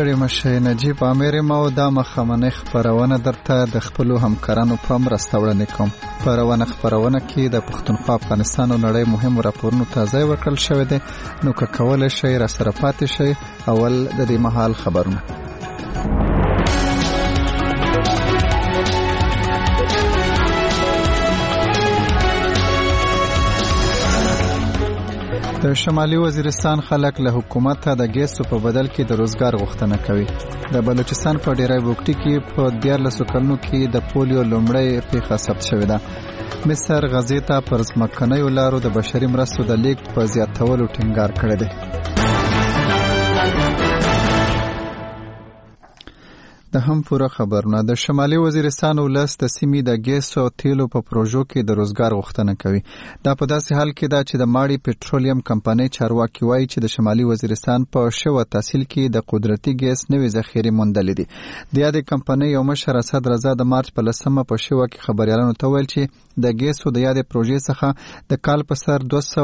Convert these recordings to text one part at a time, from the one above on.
ستړي مشه نجیب عامر ما او دا مخامنه خبرونه درته د خپل همکارانو په مرسته وړاندې کوم. خبرونه کې د پښتونخوا افغانستان او نړۍ مهم راپورونو ته ځای ورکړل شوی دی. نو که کولای شئ را سره پاتې شئ. اول د دې مهال خبرونه. د شمالي وزیرستان خلک له حکومت د ګیسو په بدل کې د روزګار غوښتنه کوي. د بلوچستان په ډیری بوکټي کې په 14 کلونو کې د پولیو لومړی پیښه ثبت شوې ده. مصر غزې ته پر ځمکنیو لارو د بشري مرستو د لیږد په زیاتولو ټینګار کړی دی. د هم پوره خبرونه. د شمالي وزیرستان ولس د سیمې د ګیس او تیلو په پروژو کې د روزګار غوښتنه کوي. دا په داسې حال کې ده چې د ماړی پټرولیم کمپنۍ چارواکي وایي چې د شمالي وزیرستان په شوه تحصیل کې د قدرتي ګیس نوې ذخیرې موندلې دي. د یادې کمپنۍ یو مشر اسد رضا د مارچ په 10 په شوه کې خبريالانو ته ویل چې د ګیسو د یادې پروژې څخه د کال په سر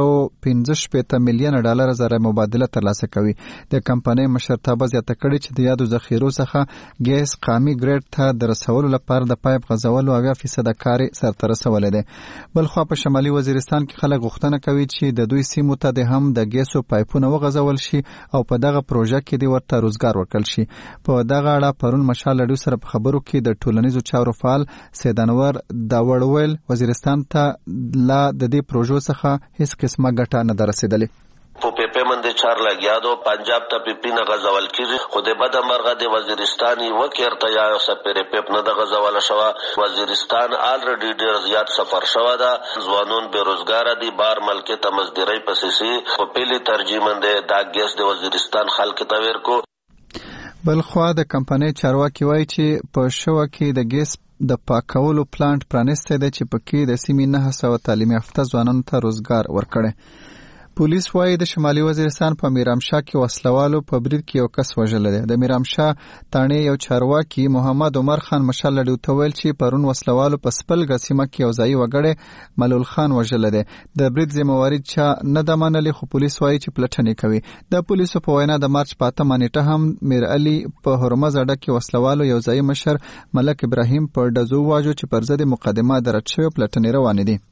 215 میلیون ډالر زره مبادله ترلاسه کوي. د کمپنۍ مشرتابه زیاته کړې چې د یادو ذخیرو څخه ګیس قامي ګریډ ته د رسولو لپاره د پایپ غځولو 80% کار سرته رسولې ده. بل خو په شمالي وزیرستان کې خلک غوښتنه کوي چې د دوی سیمو ته د هم د ګیسو پایپونه وغځول شي او په دغه پروژه کې د ورته روزګار ورکړل شي. په دغه اړه پرون مشال لډو سره په خبرو کې د ټولنیزو چارو فعال سیدانور داوړ ویل وزیرستان ته لا د دې پروژو څخه هیڅ قسمه ګټه نه درسیدلې. په پیپې باندې 4 لګیا دو پنجاب ته پیپې نه غزول کیږي. خو د بد مرغه د وزیرستاني وکړته یا سپېره پیپ نه د غزول شوه. وزیرستان الریډي ډیر زیات سفر شوه ده. ځوانون بیروزګار دي. بار ملک ته مزدوري پسې په پیلي ترجمه ده د ګیس د وزیرستان خلک ته ورکو. بل خو د کمپنۍ چارواکي وایي چې په شوه کې د ګیس د پاکولو پلانټ پرانسته ده چې پکې د سیمې 900 تعلیم یافته ځوانانو ته روزګار ورکړي. پولیس وايي د شمالي وزیرستان په میرامشاه کې وسلوالو په برید کې یو کس وژل دی. د میرامشاه تانې یو چارواکي محمد عمر خان مشال لډو ته ویل چې پرون وسلوالو په سپلګه سیمه کې یو ځای وګړي ملول خان وژل دی. د برید ذمہواری چا نه د منلې خو پولیس وايي چې پلټنې کوي. د پولیسو په وینا د مارچ 5 نیټه هم میر علي په هرمز اډه کې وسلوالو یو ځای مشر ملک ابراهیم په ډزو واجو چې پر ضد مقدمه درج شوی پلټنې روانې دي.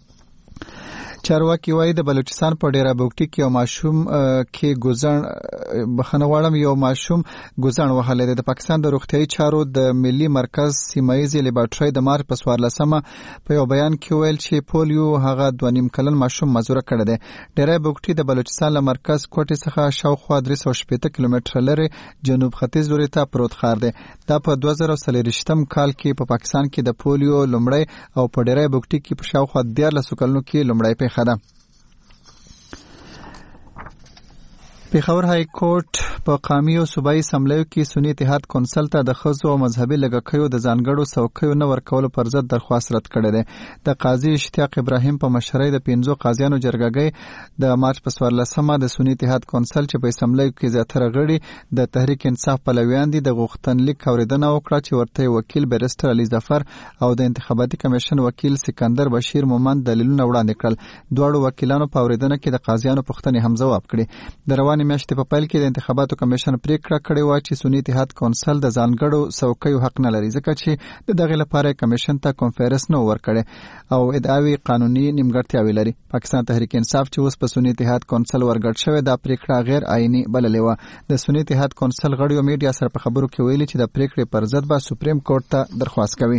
چارواکي وایي د بلوچستان په ډیره بوکټي کې یو ماشوم کې ماشوم ګوزن وهلی دی. د پاکستان د روغتیايي چارو د ملي مرکز سیمایي لیبارټري د مارچ په 14 په یو بیان کې ویل چې پولیو هغه 2.5 کلن ماشوم مزوره کړی دی. ډیره بوکټي د بلوچستان له مرکز کوټې څخه شاوخوا 380 کیلومتره لري جنوب ختیځ لوري ته پروت ښار دی. دا په 2023 کال کې په پاکستان کې د پولیو لومړی او په ډیره بوکټي کې په شاوخوا 14 کلونو کې لومړی پیښه ده. پیښور های کورټ په قومي او صوبایي اسمبلیو کې سنی اتحاد کونسل ته د ښځو او مذهبي لږکیو د ځانګړو څوکیو نه ورکولو پر ضد درخواست رد کړی دی. د قاضي اشتیاق ابراهیم په مشرۍ د 15 قاضیانو جرګه د مارچ په 14 د سنی اتحاد کونسل چې په اسمبلیو کې زیاتره غړي د تحریک انصاف پلویان دي د غوښتنلیک اوریدنه وکړه چې ورته وکیل بیرسټر علي ظفر او د انتخاباتي کمیشن وکیل سکندر بشیر مومند دلیلونه وړاندې کړل. دواړو وکیلانو په اوریدنه کې د قاضیانو پوښتنې هم ځواب کړې. د روانې میاشتې په پیل کې د انتخاباتو کمیشن پریکړه کړې و چې سنی اتحاد کونسل د ځانګړو څوکیو حق نه لري ځکه چې د دغه لپاره کمیشن ته کنفرانس نه ورکړي او ادعاوی قانوني نیمګړتیاوې لري. پاکستان تحریک انصاف چې اوس په سنی اتحاد کونسل ورګډ شوی دا پریکړه غیر آئینی بللې و. د سنی اتحاد کونسل غړیو میډیا سره په خبرو کې ویلي چې د پریکړې پر ضد به سپریم کورټ ته درخواست کوي.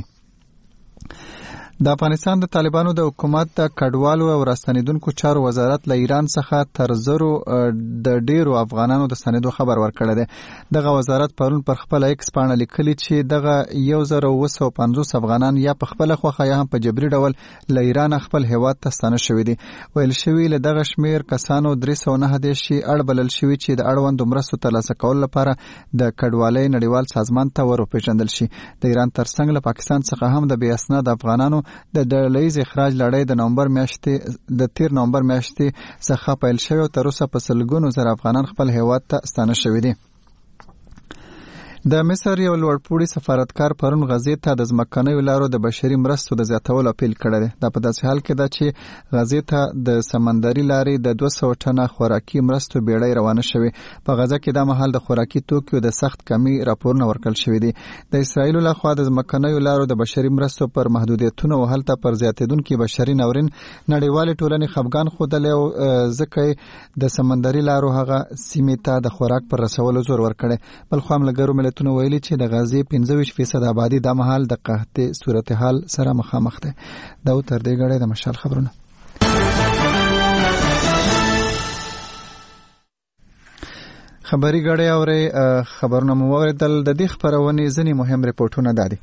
د افغانستان د طالبانو د حکومت د کډوالو او راستنیدونکو چارو وزارت له ایران څخه تر زرو د ډیرو افغانانو د ستنېدو خبر ورکړی دی. دغه وزارت پرون پر خپل ایکس پاڼه لیکلي چې دغه 1950 افغانان یا په خپل خوخه یا هم په جبري ډول له ایران خپل هیواد ته ستانه شوي دي. ویل شوی له دغه شمیر کسانو 309 شي اړبلل شوی چې د اړوند مرستو ترلاسه کول لپاره د کډوالۍ نړیوال سازمان ته ورپېژندل شي. د ایران ترڅنګ له پاکستان څخه هم د بې اسناد افغانانو د ډلهیز اخراج لړۍ د تیر نومبر میاشتې څخه پیل شوی او تر اوسه په سلګونو زره افغانان خپل هیواد ته ستانه شوي دي. د مصر یو لوړپوړي سفارتکار پرون غزې ته د ځمکنیو لارو د بشري مرستو د زیاتولو اپیل کړی دی. دا په داسې حال کې ده چې غزې ته د سمندري لارې د 200 ټنه خوراکي مرستو بیړۍ روانه شوې. په غزه کې دا مهال د خوراکي توکو د سخت کمی راپورونه ورکړل شوي دي. د اسرایل لخوا د ځمکنیو لارو د بشري مرستو پر محدودیتونو او هلته پر زیاتېدونکي بشري ناورین نړیوالې ټولنې خفګان ښودلی او ځکه د سمندري لارو هغه سیمې ته د خوراک پر رسولو زور ورکړی. بل خوا ملګرو ملتونو ویلي چې د غزې 25% آبادي دا مهال د قحطۍ صورتحال سره مخامخ دی. دا تر دې غړې د مشال خبرونه. خبري غړې اورې خبرونه مو واوریدل. د دې خبرونې ځینې مهم ریپورتونه دادي.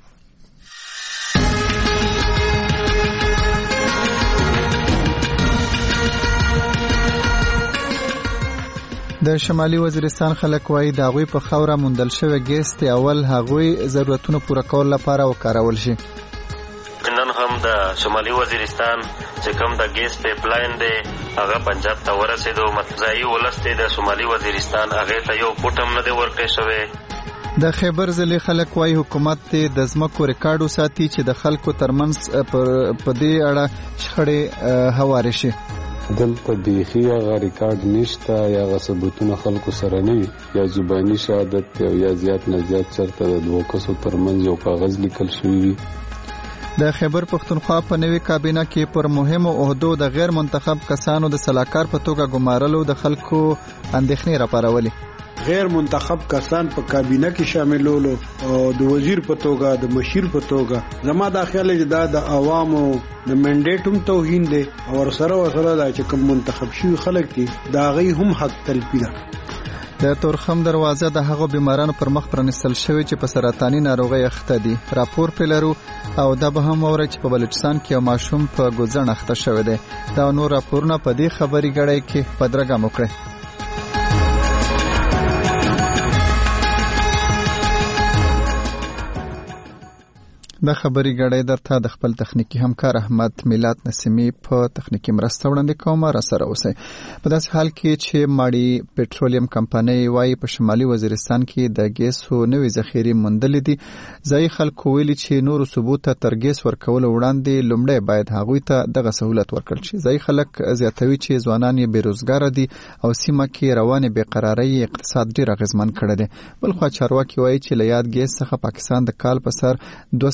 د شمالي وزیرستان خلک وایي د هغوی په خاوره موندل شوی ګیس ته اول هغوی ضرورتونه پوره کول لپاره وکارول شي. نن هم د شمالي وزیرستان چې کوم د ګیس پیپ لاین دی هغه پنجاب ته ورسېدو. مطلعي ولس دی د شمالي وزیرستان هغې ته یو فوټ هم نه دی ورکړی شوی. د خیبر ضلع خلک وایي حکومت د ځمکو ریکارډ وساتي چې د خلکو ترمنځ په دې اړه شخړې هوارې شي. دلته بیخي هغه ریکارډ نشته یا هغه ثبوتونه خلکو سره نه وي یا زباني شهادت دی او یا زیات نه زیات چېرته د دوو کسو ترمنځ یو کاغذ لیکل شوی وي. د خیبر پښتونخوا په نوې کابینه کې پر مهمو عهدو د غیر منتخب کسانو د سلاکار په توګه ګمارلو د خلکو اندېښنې راپارولې. غیر منتخب کسان په کابینه کې شاملولو او د وزیر په توګه د مشیر په توګه زما دا خیال دی دا د عوامو د منډیټ هم توهین دی او ورسره دا چې کوم منتخب شوي خلک دي د هغوی هم حق تلفي ده. د تورخم دروازه د هغو بیمارانو پر مخ پرانیستل شوی چې په سرطاني ناروغۍ اخته دي. راپور پرې لرو او دا به هم واورئ چې په بلوچستان کې یو ماشوم په ګوځڼ اخته شوی دی. دا نور راپورونه په دې خبري غړۍ کې بدرګه مو کړئ. د خبري غړۍ درته د خپل تخنیکی همکار احمد میلاد نسیمی په تخنیکی مرسته وړاندې کوم. را سره اوسئ. په داسې حال کې چې ماړی پټرولیم کمپنۍ وايي په شمالي وزیرستان کې د ګیسو نوې ذخیرې موندلې دي. ځایي خلکو ویلي چې نورو ثبوت ته تر ګیس ورکولو وړاندې لومړی باید هغوی ته دغه سهولت ورکړل شي. ځایي خلک زیاتوي چې ځوانان یې بېروزګاره دي او سیمه کې روانې بېقرارۍ اقتصاد ډېر اغېزمن کړی دی. بل خوا چارواکي وايي چې له یاد ګیس څخه پاکستان د کال په سر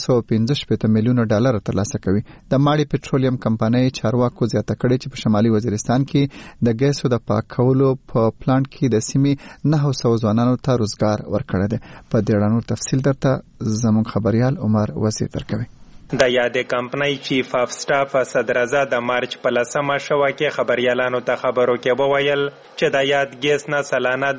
215 میلیونه ډالر ترلاسه کوي. د ماړی پټرولیم کمپنۍ چارواکو زیاته کړې چې په شمالي وزیرستان کې د ګیسو د پاکولو په پلانټ کې د سیمې 900 ځوانانو ته روزګار ورکړی دی. په دې اړه نور تفصیل درته زموږ خبريال عمر وزیر درکوي. د یادې کمپنۍ چیف اف سټاف صدرزا د مارچ په 10مه شوه کې خبريالانو ته خبرو کې وویل چې د یاد ګیس نه سالانه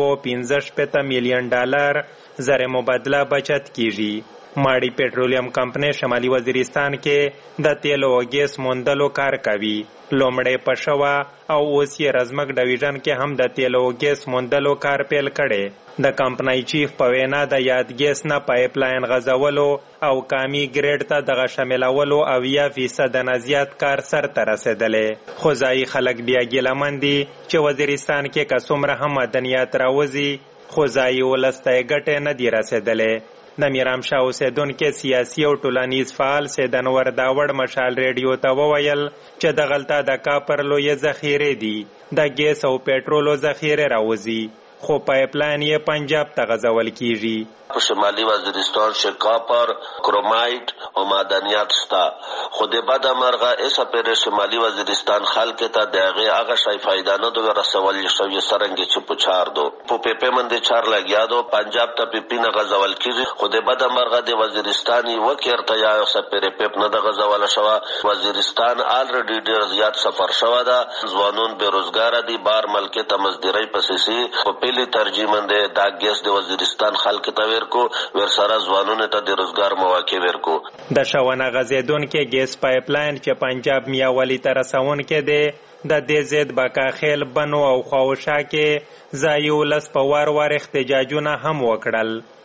215 میلیون ډالر زر مبادله بچت کیږي. ماړی پټرولیم کمپنۍ شمالي وزیرستان کې د تیلو او ګیس موندلو کار کوي. لومړی په شوه او اوس یې رزمک ډویژن کې هم د تیلو او ګیس موندلو کار پیل کړی. د کمپنۍ چیف په وینا د یاد ګیس نه پایپ لاین غځولو او کامي ګریډ ته دغه شاملولو 80% نه زیات کار سرته رسېدلی. خو ځایي خلک بیا ګیلمن دي چې وزیرستان کې که څومره هم مدنیات راوځي خو ځایي ولس ته یې ګټې نه دي رسېدلی. د میرامشاه اوسیدونکي سیاسي او ټولنیز فعال سید انور داوړ مشال ریډیو ته وویل چې دغلته د کاپر لویې ذخیرې دي. د ګیس او پټرولو ذخیرې راوځي خو پایپ لاین یې پنجاب ته غځول کیږي. په شمالي وزیرستان کې کاپر، کرومایټ او معدنیات شته. خو د بده مرغه ایسه پر شمالي وزیرستان خلک ته دغه هغه شای فائدہ نه دوی رسول شوی سرنګ چې پوچار دو په پیپې منده چار لګیا دو پنجاب ته پیپی نه غځول کیږي. خو د بده مرغه د وزیرستاني وکړه یا سپر پیپ نه د غځول شوی. وزیرستان الریډي ډیر زیات سفر شوی دا ځوانون بیروزګار دي بار ملک ته مزدوري پسې په پیلي ترجیح منده د ګیس د وزیرستان خلک ته ورکو ورسره ځوانونو ته د روزګار مواقع ورکو. د شاونه غځېدونکي ګیس پایپ لاین چې پنجاب میاوالي ته رسونکی دی د دې ضد بکاخیل بنو او خواوشا کې ځایي ولس په وار وار احتجاجونه هم وکړل.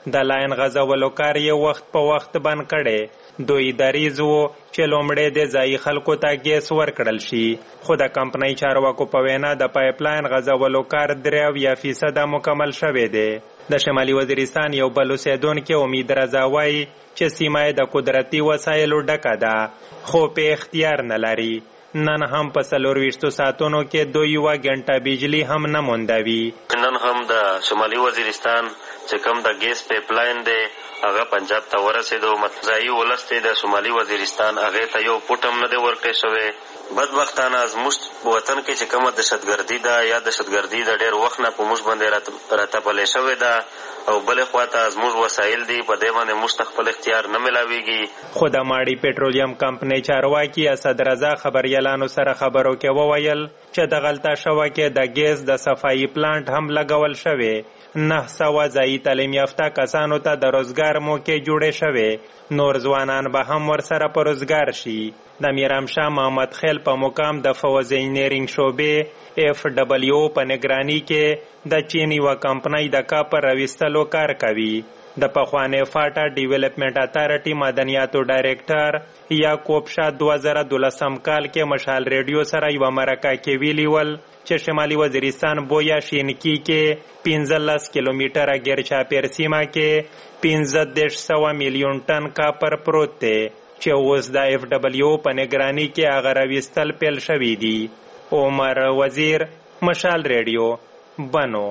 د لاین غځولو کار یې وخت په وخت بند کړی. دوی دریځ و چې لومړی د ځایي خلکو ته ګیس ورکړل شي، خو د کمپنۍ چارواکو په وینا د پایپ لاین غځولو کار 83% مکمل شوی دی. د شمالي وزیرستان یو بل اوسیدونکی امید رضا وایي چې سیمه د قدرتي وسایلو ډکه ده، خو په اختیار نه لري. نن هم په 24 ساعتونو کې دوی 1 غنټه بجلی هم نه موندوي. نن هم د شمالي وزیرستان چې کوم د ګیس پایپ لاین دی هغه پنجاب ته ورسېدو. ځایي ولس ته د شمالي وزیرستان هغې ته یو فوټ هم نه دی ورکړی شوی. بدبختانه زموږ وطن کې چې کومه دهشتګردي ده یا دهشتګردي د ډېر وخت نه په موږ باندې راتپلی شوې ده، او بلې خواته زموږ وسایل دي په دې باندې موږ ته خپل اختیار نه میلاویږي. خو د ماړی پټرولیم کمپنۍ چارواکي اسد رضا خبریالانو سره خبرو کې وویل چې د غلطه شوه کې د ګیس د صفایي پلانټ هم لګول شوی. 900 ځایي تعلیم یافته کسانو ته د روزګار موقع جوړې شوې، نور ځوانان به هم ورسره په روزګار شي. د میرامشاه محمد خیل په مقام د فوز انجینرینګ شعبې FW په نگرانی کې د چین یوه کمپنۍ د کاپر راویستلو کار کوي. د پخواني فاټا ډیولپمنٹ اتارټي مدنیاتو ډایرکټر یعقوب شاه 2012 کال کې مشال ریډیو سره یوه مرکه کې ویلي ول چې شمالي وزیرستان بویا شینکی کې 15 کیلومتره ګیرچاپیر سیمه کې 1500 میلیون ټن کاپر پروت دی چې اوس د FW په نگرانی کې هغه راویستل پیل شوي دي. عمر وزیر، مشال ریډیو، بنو.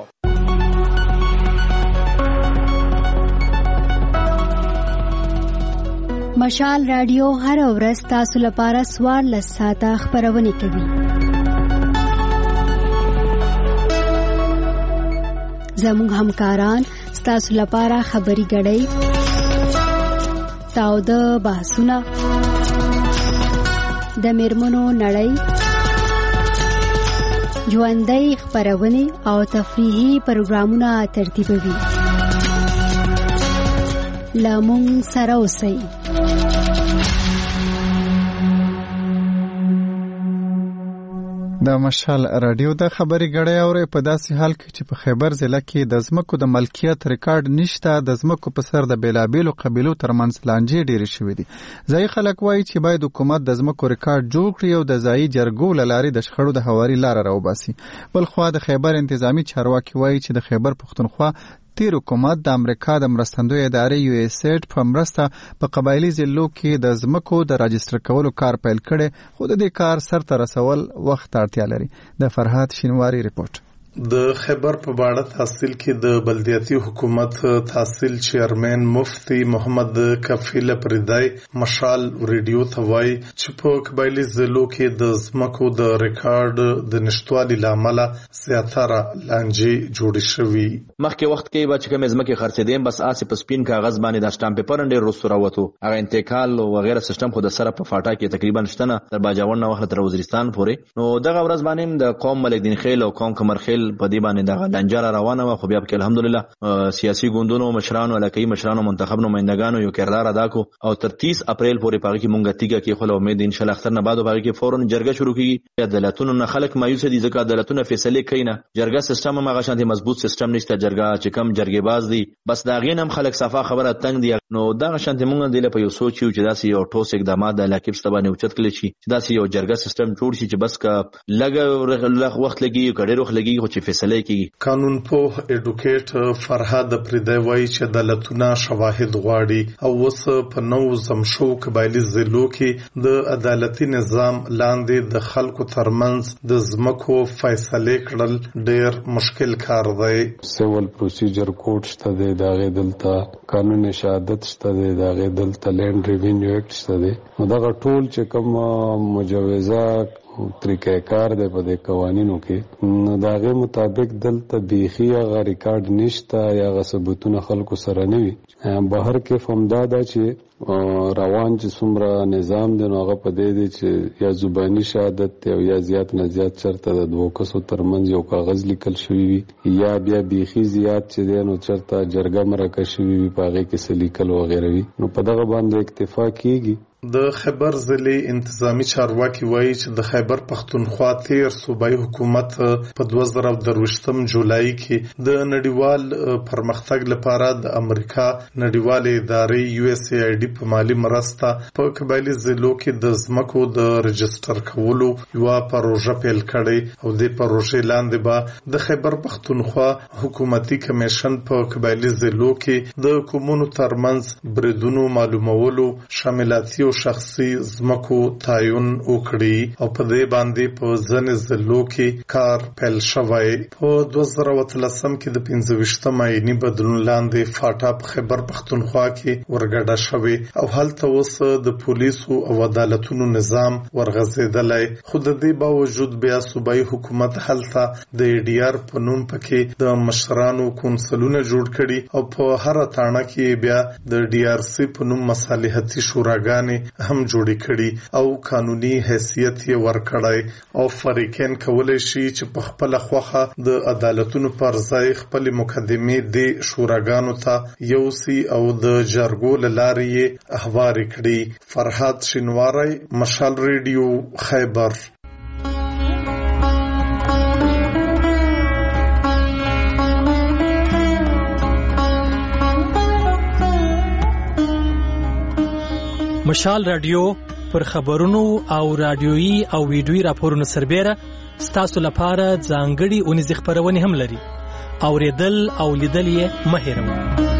مشال رادیو هر ورځ تاسو لپاره 14 ساعته خبرونه کوي. زموږ همکاران ستاسو لپاره خبري غړي، تاوده بحثونه، د میرمنو نړۍ، ژوندۍ خبرونه او تفریحي پروګرامونه ترتیبوي. لمون سره اوسئ. د مشال رادیو د خبري غړی اوري په داسې حال کې چې په خیبر ضلع کې د ځمکو د ملکیت ریکارډ نشته. د ځمکو په سر د بیلابیلو قبیلو ترمنځ لانجې ډېرې شوې دي. ځایي خلک وایي چې باید حکومت د ځمکو ریکارډ جوړ کړي او د ځایي جرګو له لارې د شخړو د هواري لاره راوباسي. بل خوا د خیبر انتظامی چارواکي وایي چې د خیبر پښتونخوا تیر حکومت د امریکا د مرستندوی ادارې USAID په مرسته په قبایلی ضلعو کې د ځمکو د راجستر کولو کار پیل کړي، خو د دې کار سرته رسول وخت اړتیا لري. د فرهاد شینواری رپورټ. د خیبر په باړه تحصیل کې د بلدیاتي حکومت تحصیل چیرمن مفتی محمد کفیل پردای مشال ریډیو ته وایي چې په قبایلی ضلعو کې د ځمکو د ریکارډ د نشټوالي لامل زیاتره لانجې جوړې شوې. مخکې وخت کې به چې کومې ځمکې خرڅېدې بس آسې په سپین کاغذ باندې د سټامپ پیپر ډېر وروسته راووتو، هغه انتقال او وغیره سیستم خو د سره په فاټا کې تقریبا شته نه، تر باجوړ نه وخت تر وزیرستان پورې. نو دغه ورځ باندې د قوم ملک دین خیل او قوم کمر خیل په دې باندې دغه لنجره روانه و، خو بیا په الحمدلله سیاسي ګوندونو مشرانو علاقايي مشرانو منتخب نمائندگانو یو کردار ادا کو او تر 30 اپریل پورې پاره کې مونږ تیګه کې خو امید ان شاء الله اختر نه بعد پاره کې فورن جرګه شروع کیږي. عدالتونو نه خلک مایوس دي ځکه عدالتونه فیصله کوي نه، جرګه سیستم هم هغه شانتي مضبوط سیستم نشته. جرګه چې کم جرګې باز دي بس دا غین هم خلک صفه خبره تنگ دي. نو دا شانتي مونږ د په یو سوچ یو چې داسې یو ټوس اقدامات د علاقې په باندې اوچت کړي شي چې داسې یو جرګه سیستم جوړ شي چې بس کا لګ وخت لګي کډېر وخت لګي خو چې فیصله کوي. قانون پوه اډوکیټ فرهاد پردای وایي چې عدالتونه شواهد غواړي او اوس په نو زمشو قبایلی ضلعو کې د عدالتي نظام لاندې د خلکو ترمنځ د ځمکو فیصله کړل ډېر مشکل کار دی. سیول پروسیجر کوډ شته دی، دغه دلته قانون شهادت شته دی، دغه دلته لینډ ریوینیو اکټ شته دی. نو دغه ټول چې کوم مجوزه طریقه کار دی په دې قوانینو کې، نو دغه مطابق دلته بیخي هغه ریکارډ نشته یا هغه ثبوتونه خلکو سره نه وي. بهر کې فهمدا ده چې روان چې څومره نظام دی نو هغه په دې دی چې یا زبانی شهادت دی او یا زیات نه زیات چرته د دوه کسو ترمنځ یو کاغذ لیکل شوی وي یا بیا بیخي زیات چې دی نو چرته جرګه مرکه شوی وي په هغې کې څه لیکل وغیره وي نو په دغه باندې اکتفا کیږي. د خیبر ضلع انتظامی چارواکي وایي چې د خیبر پښتونخوا تیر صوبایي حکومت په 2023 جولای کې د نړیوال پرمختګ لپاره د امریکا نړیوالې ادارې USAID په مالی مرسته په قبایلی ضلعو کې د ځمکو د رجستر کولو یوه پروژه پیل کړې او د پروژې لاندې به د خیبر پښتونخوا حکومتي کمیشن په قبایلی ضلعو کې د قومونو ترمنځ بریدونو معلومولو شاملاتي شخصي ځمکو تعین وکړي او په دې باندې په ځینې ضلعو کې کار پیل شوی. په 2013 کې د 25 آئیني بدلون لاندې فاټا په خیبر پښتونخوا کې ورګډه شوی او هلته اوس د پولیسو او عدالتونو نظام ورغځېدلی خو د دې باوجود بیا صوبایي حکومت هلته د ADR په نوم پکې د مشرانو کونسلونه جوړ کړي او په هر تاڼه کې بیا د DRC په نوم مصالحتي شوراګانې هم جوړې کړي او قانوني حیثیت یې ورکړی او فریقین کولی شي چې په خپله خوښه د عدالتونو پر ځای خپلې مقدمې د شوراګانو ته یوسي او د جرګو له لارې یې احوارې کړي. فرهاد شینواری، مشال ریډیو، خیبر. مشال رادیو پر خبرونو او رادیويي او ویډیويي راپورونو سربېره ستاسو لپاره ځانګړي اونیزې خپرونې هم لري. اوریدل او لیدل یې مه هېروئ.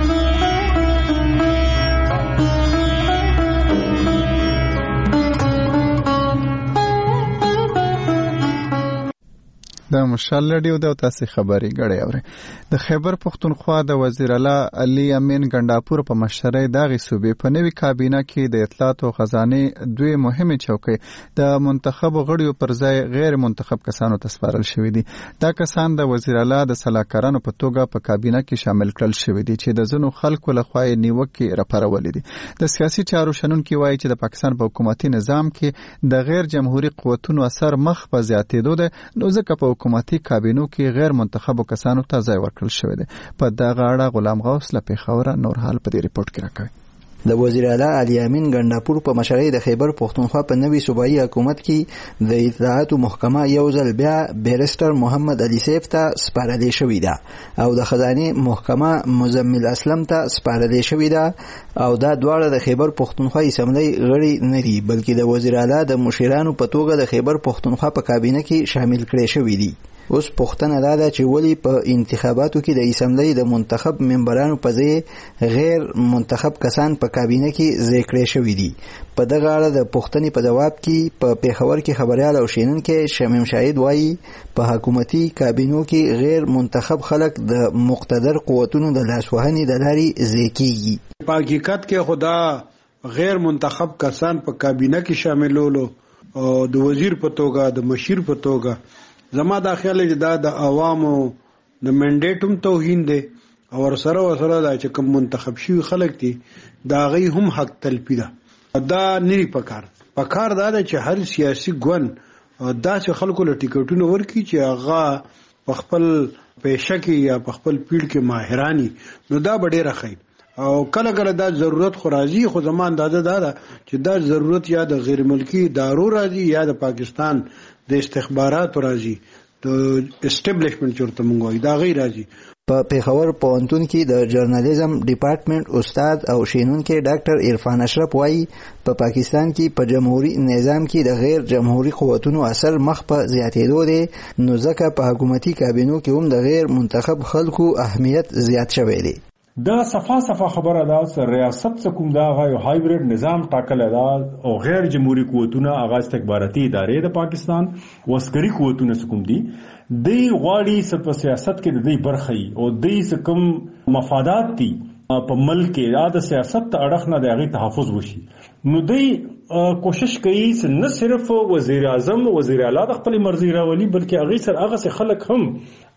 د مشال رادیو د تاسو خبري غړې اوري. د خیبر پښتونخوا د وزیر اعلی علي امین ګنداپور په مشرۍ دغه صوبې په نوې کابینه کې د اطلاعات او خزانه دوی مهمه چوکۍ د منتخب غړیو پر ځای غیر منتخب کسانو ته سپارل شوې دي. دا کسان د وزیر اعلی د صلاحکارانو په توګه په کابینه کې شامل کړل شوې دي چې د ځینو خلکو لخوا نیوکې راپارولې دي. د سیاسي چارو شنونکي وایي چې د پاکستان په حکومتي نظام کې د غیر جمهوریت قوتونو اثر مخ په زیاتېدو ده نو ځکه په حکومتي کابینو کې غیر منتخب کسانو ته ځای ورکړل شوی دی. په دغه اړه غلام غوث له پیښوره نور حال په دې ریپورت کې راکوي. د وزیر اعلی علي امین ګنداپور په مشرۍ د خیبر پښتونخوا په نوي صوبایي حکومت کې د اطلاعاتو محکمه یو ځل بیا بیرسټر محمد علي سیف ته سپارلې شوې ده او د خزانه محکمه مزمل اسلم ته سپارلې شوې ده او دا دواړه د خیبر پښتونخوا اسمبلی غړي نه دي بلکې د وزیر اعلی د مشیرانو په توګه د خیبر پښتونخوا په کابینه کې شامل کړي شوې دي. اوس پوښتنه دا ده چې ولی په انتخاباتو کې د اسمبلی د منتخب ممبرانو په ځای غیر منتخب کسان په کابینه کې ځای کړي شوي دي. په دغه اړه د پوښتنې په جواب کې په پیښور کې خبريال او شینونکي شمیم شاهد وایي په حکومتي کابینو کې غیر منتخب خلک د مقتدر قوتونو د لاسوهنې د لارې ځای کیږي. په حقیقت کې خدا غیر منتخب کسان په کابینه کې شاملولو او د وزیر په توګه د مشیر په توګه زما دا خیال دی دا د عوامو د منډیټم توهین دی او سره دا چې کوم منتخب شوي خلک دي دا غي هم حق تلپی ده. دا نری پکار دا ده چې هر سیاسي ګوند داسې خلکو له ټیکټونو ورکړي چې هغه په خپل پیشه کې یا په خپل پیډ کې ماهرانی نو دا به ډېره ښه او کله کله دا ضرورت خو راځي خو زما اندازه دا ده چې دا ضرورت یا د غیر ملکی ادارو راځي یا د پاکستان د استخبارات راځي د اسټابلیشمنت چورته مونږ وایي دا غیر راځي. په پیښور پوهنتون کې د جرنالیزم ډپارټمنټ استاد او شینونکي ډاکټر عرفان اشرف وایي په پاکستان کې په جمهوریت نظام کې د غیر جمهوریت قوتونو اثر مخ په زیاتېدو دی نو ځکه په حکومتي کابینو کې هم د غیر منتخب خلکو اهمیت زیات شوی دی. دا صفه خبره ده چې ریاست څخه دا یو هایبرید نظام ټاکل ده او غیر جمهوریت قوتونه هغه استخباراتي ادارې د پاکستان وسکري قوتونه څخه دي د غواړي په سیاست کې د دې برخې او د څخه مفادات دي په ملک کې د سیاست ته اړه نه د تحفظ وشي نو دوی کوشش کوي چې نه صرف وزیر اعظم وزیر اعلی د خپل مرزي راولي بلکې هغه سره هغه خلک هم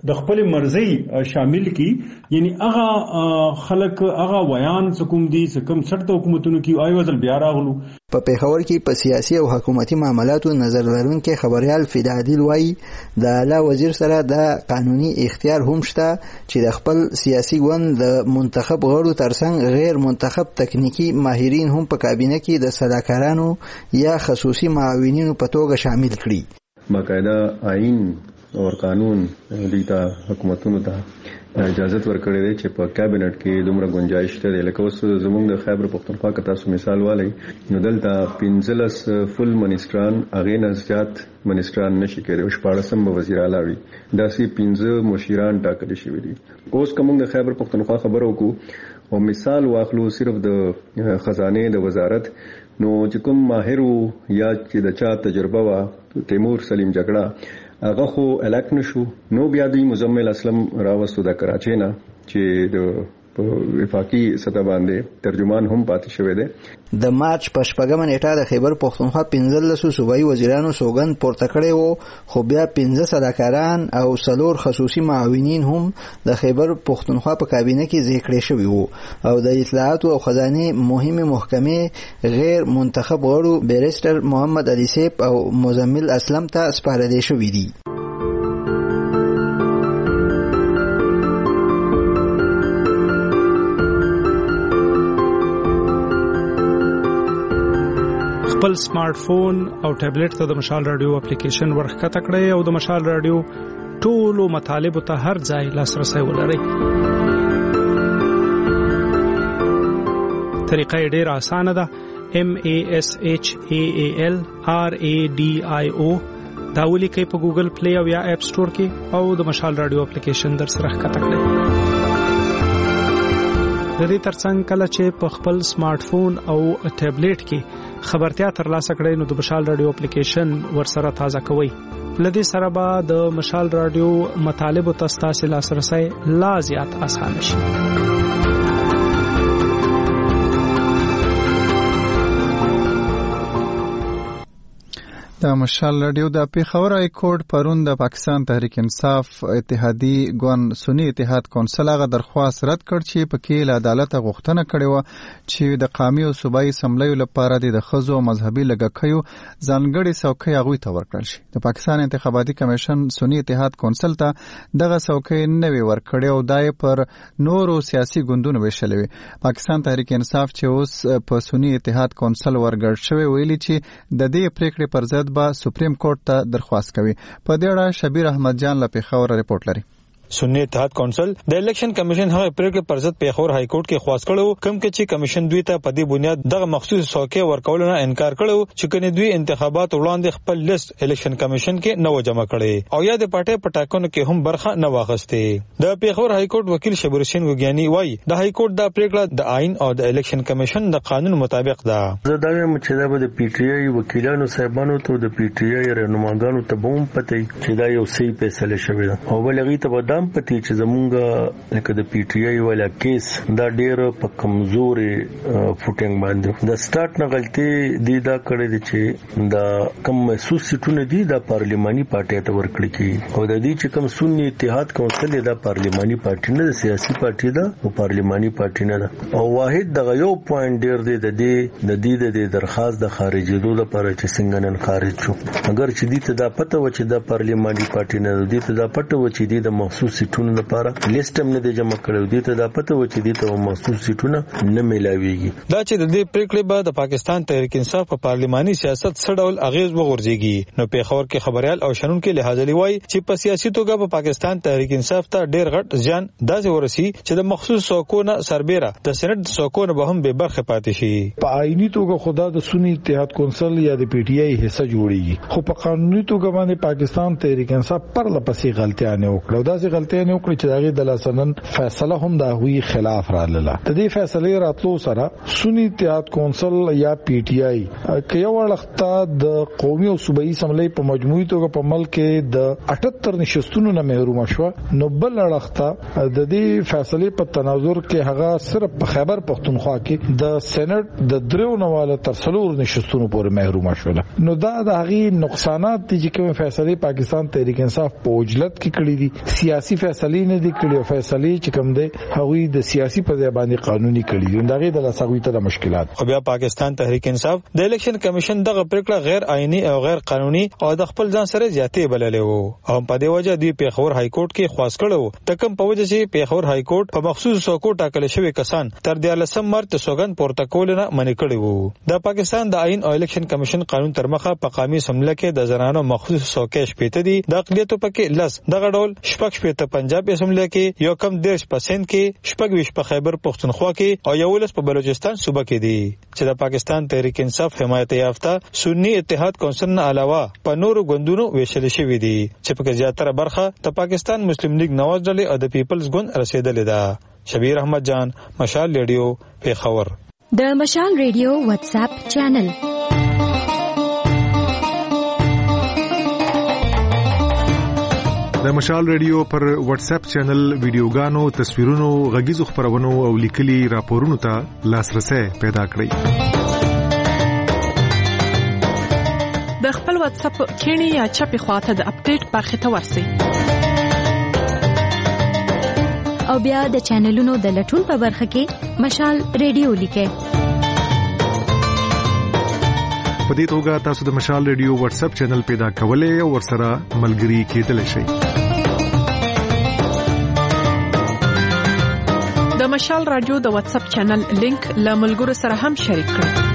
د خپل مرزي شامل کی یعنی هغه خلک هغه ویان کوم دي کوم څرته حکومتونو کی آی وزل بیا راغلو. په پیښور کې په سیاسي او حکومتي معاملاتو نظر لرونکي خبريال فدادیل وایي د اعلی وزیر سره د قانوني اختیار هم شته چې د خپل سیاسي ګوند د منتخب غړو ترڅنګ غیر منتخب تکنیکی ماهرین هم په کابینه کې د صلاحکارانو یا خصوصي معاونینو په توګه شامل کړي. باقاعده آئین او قانون دیتا حکومتونو ته اجازه ورکړې ده چې په کابینټ کې دومره گنجائش ته لکه اوس زموږ د خیبر پختونخوا کې تاسو مثال والی نو دلته 15 فل منیسټران هغه نه زیات منیسټران نشي کېدای او 14 وزیر اعلی وي داسې 15 مشیران ټاکل شوي دي. اوس کوم د خیبر پختونخوا خبرو کو او مثال واخلو صرف د خزانه د وزارت نو چې کوم ماهر یا چې د چا تجربه وا تیمور سلیم جګړه هغه خو الک نشو نو بیا د مزمل اسلم راوستو د کراچۍ نه چې د وفاقي سطح باندې ترجمان هم پاتې شوی دی. د مارچ په 8 نیټه د خیبر پختونخوا 15 صوبایي وزیرانو سوګند پورته کړی وو خو بیا 15 صلاحکاران او 4 خصوصي معاونین هم د خیبر پختونخوا په کابینه کې ځای کړی شوی وو او د اطلاعات او خزانه مهمه محکمې غیر منتخب غړو بیرستر محمد علي سیف او مزمل اسلم ته سپارل شوی دي. خپل سمارټ فون او ټابلیټ ته د مشال رادیو اپلیکیشن ورخکته کړئ او د مشال رادیو ټولو مطالبه ته هر ځای لاسرسي ولرئ. طریقه ډېره اسانه ده. MASHAAL RADIO دا ولیکئ په ګوګل پلی او یا اپ سٹور کې او د مشال رادیو اپلیکیشن در سره ښکته کړئ. د دې ترڅنګ کله چې په خپل سمارټ فون او ټابلیټ کې خبرتیا ترلاسه کړئ نو د مشال رادیو اپلیکیشن ورسره تازه کوئ. لدې سره به د مشال رادیو مطالب او تاسو لاسرسي لا زیات آسان شي. د مشال رادیو د پیښور های کورټ پرون د پاکستان تحریک انصاف اتحادی ګوند سنی اتحاد کونسل هغه درخواست رد کړ چې پکې له عدالت غوښتنه کړې و چې د قومي او صوبایي اسمبلیو لپاره د خزو مذهبي لګښیو ځانګړي څوکۍ هغوی ته ورکړل شي. د پاکستان انتخاباتي کمیشن سنی اتحاد کونسل ته دغه څوکۍ نه وی ورکړې او دای پر نورو سیاسي ګوندونو ویشلې وي. پاکستان تحریک انصاف چې اوس په سنی اتحاد کونسل ورګړ شوی ویلي چې د دې پریکړې پر ضد با سپریم کورټ ته درخواست کوي. په دې اړه شبیر احمد جان له پیښور رپورټ لري. سنی اتحاد کونسل د الیکشن کمیشن هغه پریکړه پر ضد پیښور های کورټ کې خواست کړو کوم کې چې کمیشن دوی ته په دې بنیاد دغه مخصوص څوکۍ ورکول نه انکار کړو چې کني دوی انتخابات وړاندې خپل لیست الیکشن کمیشن کې نو جمع کړي او یا د پټه پټاکونو کې هم برخه نه واغسته. د پیښور های کورټ وکیل شبیر حسین وګیانی وایي د های کورټ د پریکړه د آئین او د الیکشن کمیشن د قانون مطابق ده. زه دا وایم چې دا د پی ټی آی وکیلانو صاحبانو ته د پی ټی آی رهنماګانو ته بوم پته چې دا یو صحیح فیصله شوی ده او ولغی ته بدام پته چې زمونږ لکه د پی ټی آی والا کیس دا ډیر په کمزوري فوټینګ باندې د سٹارټ نه غلطي دی دا کړی دی چې دا کم محسوس سیټونه دي د پارلیماني پارټي ته ورکړي کی او د دې چې کم سنی اتحاد کونسل دا پارلیماني پارټي نه سیاسي پارټي ده او پارلیماني پارټي نه ده او واحد دغه یو پوینټ ډیر دی د دې د درخواست د خارجېدو لپاره چې څنګه نن خارج شو اگر چې دې ته دا پته و چې د پارلیماني پارټي نه دې ته دا پته و چې د مخصوص سیټونو لپاره لیست هم نه جمع کړو دي ته دا پته و چې دي ته مخصوص سیټونه نه ملاويږي. دا چې د دې پریکړې به د پاکستان تحریک انصاف په پارلیماني سیاست څه ډول اغیز وغورځيږي نو پیښور کې خبريال او شنونکو لحاظ لوي چې په سیاسي توګه په پاکستان تحریک انصاف ته ډېر غټ ځان داسې ورسي چې د مخصوص څوکونه سربېره د سېنات څوکونه به هم به برخه پاتې شي. په آئینی توګه خدا د سنی اتحاد کونسل یا د پی ټی آی حصہ جوړیږي خو په قانوني توګه باندې پاکستان تحریک انصاف پر لپسې غلطیاں نه وکړه دا چې غلطیاں نه وکړي چې دغه د لاسنن فیصله هم د هوی خلاف را لاله. د دې فیصله راتلو سره سنی اتحاد کونسل یا پی ټی آی کې یو وخت د قومي او صوبایي اسمبلی په مجموعي توګه په ملک کې د 78 نشستونو نه محروم شو نو بل وخت د دې فیصله په تناظر کې هغه صرف په خیبر پختونخوا کې د سېنات د درو نواله تر 4 نشستونو پورې محروم شول. نو دا د هغه نقصانات چې کوم فیصله پاکستان تحریک انصاف په وجلت کې کړی دي سیاسي سیاسي فیصلې نه دي کړي او فیصلې چې کوم دي هغوی د سیاسي په ځای باندې قانوني کړي دي. دغه د لاسوي ته د مشکلات. خو بیا پاکستان تحریک انصاف د الیکشن کمیشن دغه پریکړه غیر آئینی او غیر قانوني او د خپل ځان سره زیاتې بللې وو او په دې وجه دی پیښور های کورټ کې خواست کړو. تکم په وجه چې پیښور های کورټ په مخصوص څوکو ټاکل شوی کسان تر 14 مارچ سوګند پورته کول نه منې کړی وو. د پاکستان د آئین او الیکشن کمیشن قانون تر مخه په قومي سمله کې د زنانو مخصوص څوکې شپېته دي. د اقلیتو پکې لس دغه ډول شپږ شپېته پنجاب اسمبلی کې یو کم 10% کې شپږ ویش په خیبر پختونخوا کې او 11 په بلوچستان صوبه کې دي چې د پاکستان تحریک انصاف حمایت یافته سنی اتحاد کونسل نه علاوه په نورو ګوندونو ویشل شوی دي چې په زیاتره برخه د پاکستان مسلم لیگ نواز ډلې او د پیپلز ګوند رسیدلې ده. شبیر احمد جان، مشال ریډیو، پیښور. د مشال ریډیو واتس اپ چینل د مشال ریډیو پر واتس اپ چینل ویډیوګانو، تصویرونو، غږیزو خبرونو او لیکلي راپورونو ته لاسرسي پیدا کړئ. د خپل واتس اپ کینی یا چپی خواته د اپډیټ برخه ته ورسئ او بیا د چینلونو د لټون په برخه کې مشال ریډیو لیکئ. په دې توګه تاسو د مشال ریډیو واتس اپ چینل پیدا کولای او ورسره ملګري کېدلی شئ. د مشال رادیو د واتس اپ چینل لینک له ملګرو سره هم شریک کړئ.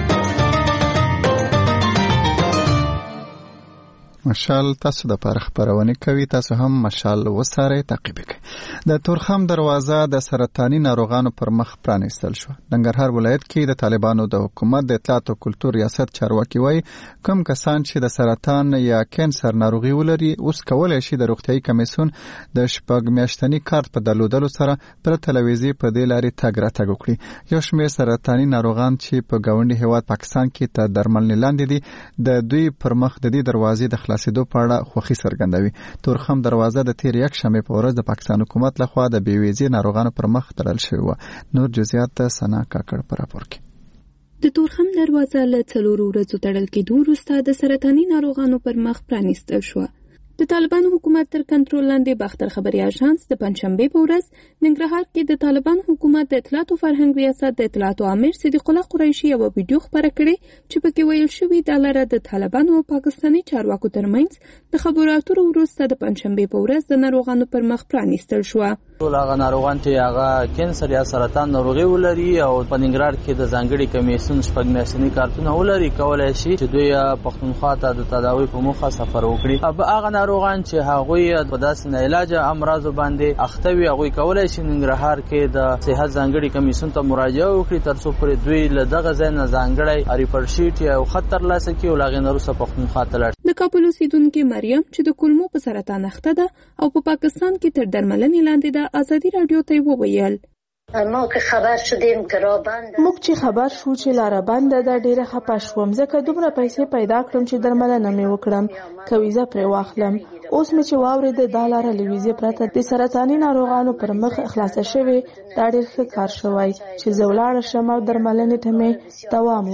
مشال تاسو د لپاره خبرونه کوي، تاسو هم مشال وساره تعقیب کړئ. د تورخم دروازه د سرطاني ناروغانو پر مخ پرانیستل شو. ننګرهار ولایت کې د طالبانو د حکومت د اطلاعات او کلتور ریاست چارواکي وایي کوم کسان چې د سرطان یا کانسر ناروغي ولري اوس کولای شي د روغتيایي کمیسیون د شپږ میاشتني کارت په درلودلو سره پر تلویزیون په دې لارې تګ راتګ وکړي. یو شمېر سرطاني ناروغان چې په ګاونډي هیواد پاکستان کې ته درملنې لاندې دي د دوی پر مخ د دې دروازې د خلاصېدو په اړه خوښي څرګندوي. تورخم دروازه د تیر یک شنبه په ورځ د پاکستان حکومت لخوا د بیویزي ناروغانو پر مخ تړل شوی و. نور جزئیات سنا کاکړ پر راپور کې. د تورخم دروازه له 4 ورځو تړل کېدو وروسته د سرطاني ناروغانو پر مخ پرانیستل شو. د طالبانو حکومت تر کنټرول لاندې باختر خبري اژانس د پنځشنبه په ورځ ننګرهار کې د طالبانو حکومت د اطلاعات او فرهنګ ریاست د اطلاعات امیر صدیق الله قریشي یو ویډیو خبره کړې چې پکې ویل شوی د لاره د طالبانو او پاکستاني چارواکو ترمنځ د خبرو اترو وروسته د پنځشنبه په ورځ د ناروغانو پر مخ پرانیستل شو. ټول هغه ناروغان چې هغه کانسر یا سرطان ناروغي ولري او په ننګرهار کې د ځانګړي کمیسیون شپږ میاشتني کارتونه ولري کولای شي چې دوی پښتونخوا ته د تداوی په موخه سفر وکړي. اب هغه ناروغان چې هغه په داسې نه علاج امراض باندې اخته وي هغه کولای شي ننګرهار کې د صحت ځانګړي کمیسیون ته مراجعه وکړي ترڅو پر دوی له دغه ځای نه ځانګړی ریپورت شیټ یا خطر لاسه کې ولغې نورسه پښتونخوا ته لاړ. د کابل اوسیدونکو مریم چې د کولمو په سرطان اخته ده او په پاکستان کې تر درملنې لاندې ده ازادي رادیو ته وویل ما که خبر شدیم که را بند موږ چې خبر شو چې لاره بند ده ډیره خپه شوم ځکه دومره پیسې پیدا کړم چې درملنه مې وکړم که ویزه پرې واخلم. اوس مې چې واورېده دا لاره له ویزې پرته د سرطاني ناروغانو پر مخ خلاصه شوې دا ډېر ښه کار شوی چې زه ولاړه شم او درملنې ته مې دوام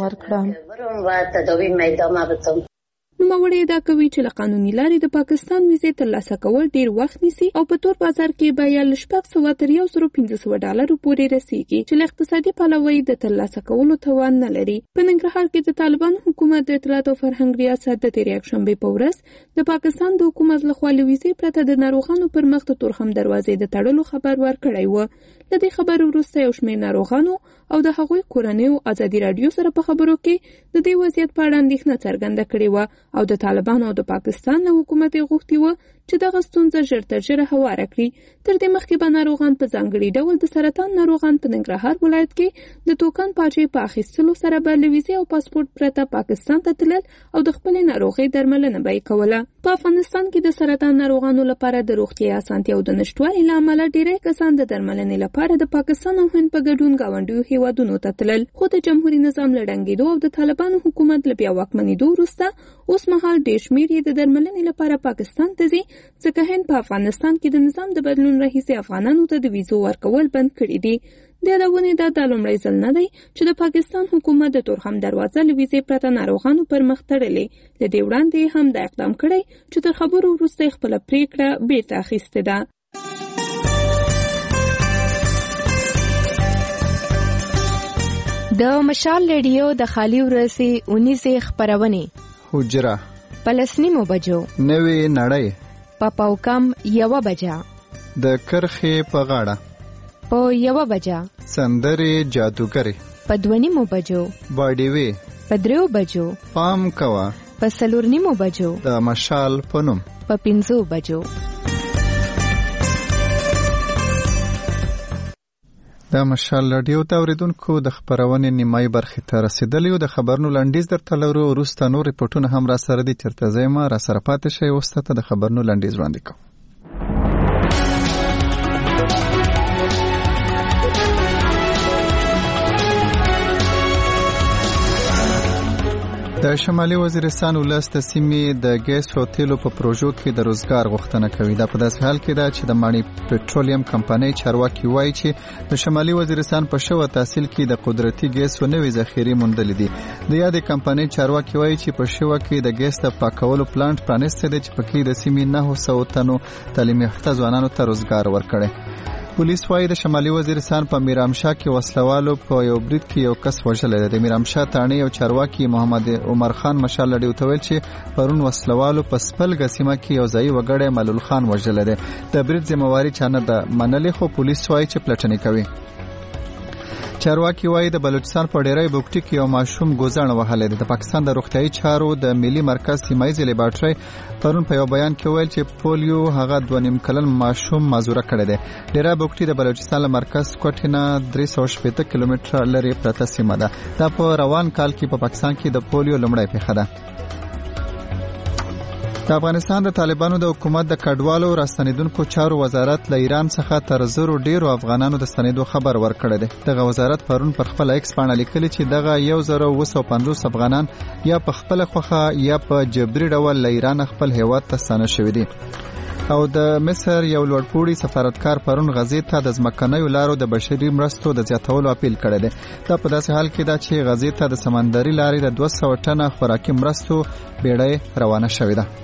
ورکړم. نوموړی دا کوي چې له قانوني لارې د پاکستان ویزې ترلاسه کول ډیر وخت نیسي او په تور بازار کې به یا له $600 تر $1500 پورې رسیږي چې له اقتصادي پلوه د ترلاسه کولو توان نه لري. په ننګرهار کې د طالبان حکومت د اطلاعات او فرهنګ ریاست د تیر یکشنبه په ورځ د پاکستان د حکومت لخوا له ویزې پرته د ناروغانو پر مخ د تورخم دروازې د تړلو خبر ورکړی و. له دې خبرو وروسته یو شمېر ناروغانو او د هغوی کورنیو ازادي رادیو سره په خبرو کې د دې وضعیت په اړه اندېښنه څرګنده کړې وه او د طالبانو او د پاکستان له حکومت یې غوښتي وه چې دغه ستونزه ژر تر ژره هواره کړي. تر دې مخکې به ناروغان په ځانګړي ډول د سرطان ناروغان په ننګرهار ولایت کې د توکن پاچې په اخیستلو سره به له ویزې او پاسپورت پرته پاکستان ته تلل او د خپلې ناروغۍ درملنه به یې کوله. په افغانستان کې د سرطان ناروغانو لپاره د روغتیا اسانتیاو د نشتوالي له امله ډېری کسان د درملنې لپاره د پاکستان او هند په ګډون ګاونډیو هیوادونو ته تلل. خو د جمهوریت نظام له ړنګېدو او د طالبانو حکومت له بیا واکمنېدو وروسته اوس مهال ډېر شمېر یې د درملنې لپاره پاکستان ته ځي ځکه هند په افغانستان کې د نظام د بدلون راهیسې افغانانو ته د ویزو ورکول بند کړي دي. د یادونې دا لومړی ځل نه دی چې د پاکستان حکومت د تورخم دروازه له ویزې پرته ناروغانو پر مخ تړلې. له دې وړاندې هم دا اقدام کړی چې تر خبرو وروسته خپله پریکړه بیرته اخیستې ده. د مشال ریډیو د خالی ورځې 19 خبرونه حجره پلسنیمو بجو نوې نړۍ پاپاوکم 1 بجا د کرخې په غاړه په 1 بجا سندرې جادوګرې په 2 بجو باډي وی په 3 بجو پام کوا په 4 بجو د مشال پنوم په 5 بجو. د مشال رادیو ته اوریدونکو د خبرونې نیمایي برخې ته رسیدلی او د خبرونو لنډیز درته لرو. وروسته نور ریپورټونه هم را سره دي، چېرته ځئ مه را سره پاتې شئ. اوس ته د خبرونو لنډیز وړاندې کوم. د شمالي وزیرستان ولس د سیمې د ګیس او تیلو په پروژو کې د روزګار غوښتنه کوي. دا په داسې حال کې ده چې د مانی پټرولیم کمپنۍ چارواکي وایي چې د شمالي وزیرستان په شوه تحصیل کې د قدرتي ګیس او نوې ذخیرې موندلې دي. د یادې کمپنۍ چارواکي وایي چې په شوه کې د ګیس د پاکولو پلانټ پرانیستی دی چې پکې د سیمې 900 تنو تعلیم یافته ځوانانو ته روزګار ورکړي. پولیس وايي د شمالي وزیرستان په میرامشاه کې وسلوالو په یو برید کې یو کس وژلی دی. د میرامشاه تاڼې او چارواکي محمد عمر خان مشال لډیو ته ویل چې پرون وسلوالو په سپلګه سیمه کې یو ځایي وګړی ملول خان وژلی دی. د برید ذمہواري چا نه ده منلې، خو پولیس وايي چې پلټنې کوي. چارواکي وايي د بلوچستان په ډیری بوکټي کې یو ماشوم ګوزڼ وهلی دی. د پاکستان د روغتیايي چارو د ملي مرکز سیمایي لیبارټري پرون په یو بیان کې ویل چې پولیو هغه 2.5 کلن ماشوم معذوره کړی دی. ډیری بوکټي د بلوچستان له مرکز کوټې نه 380 کیلومتره لرې پرته سیمه ده. دا په روان کال کې په پاکستان کې د پولیو لومړی پیښه ده. د افغانستان د طالبانو د حکومت د کډوالو راستنیدونکو چارو وزارت له ایران څخه تر 100 ډیرو افغانانو د ستنیدو خبر ورکړی دی. دغه وزارت پرون پر خپل ایکس باندې لیکلی چې دغه 1950 افغانان یا په خپل خوخه یا په جبري ډول له ایران خپل هیواد ته ستانه شوي دي. او د مصر یو لوړپوړي سفارتکار پرون غزې ته د ځمکنیو لارو د بشري مرستو د زیاتولو اپیل کړی دی. دا په داسې حال کې ده چې غزې ته د سمندري لارې د 200 ټنه خوراکي مرستو بیړۍ روانه شوې ده.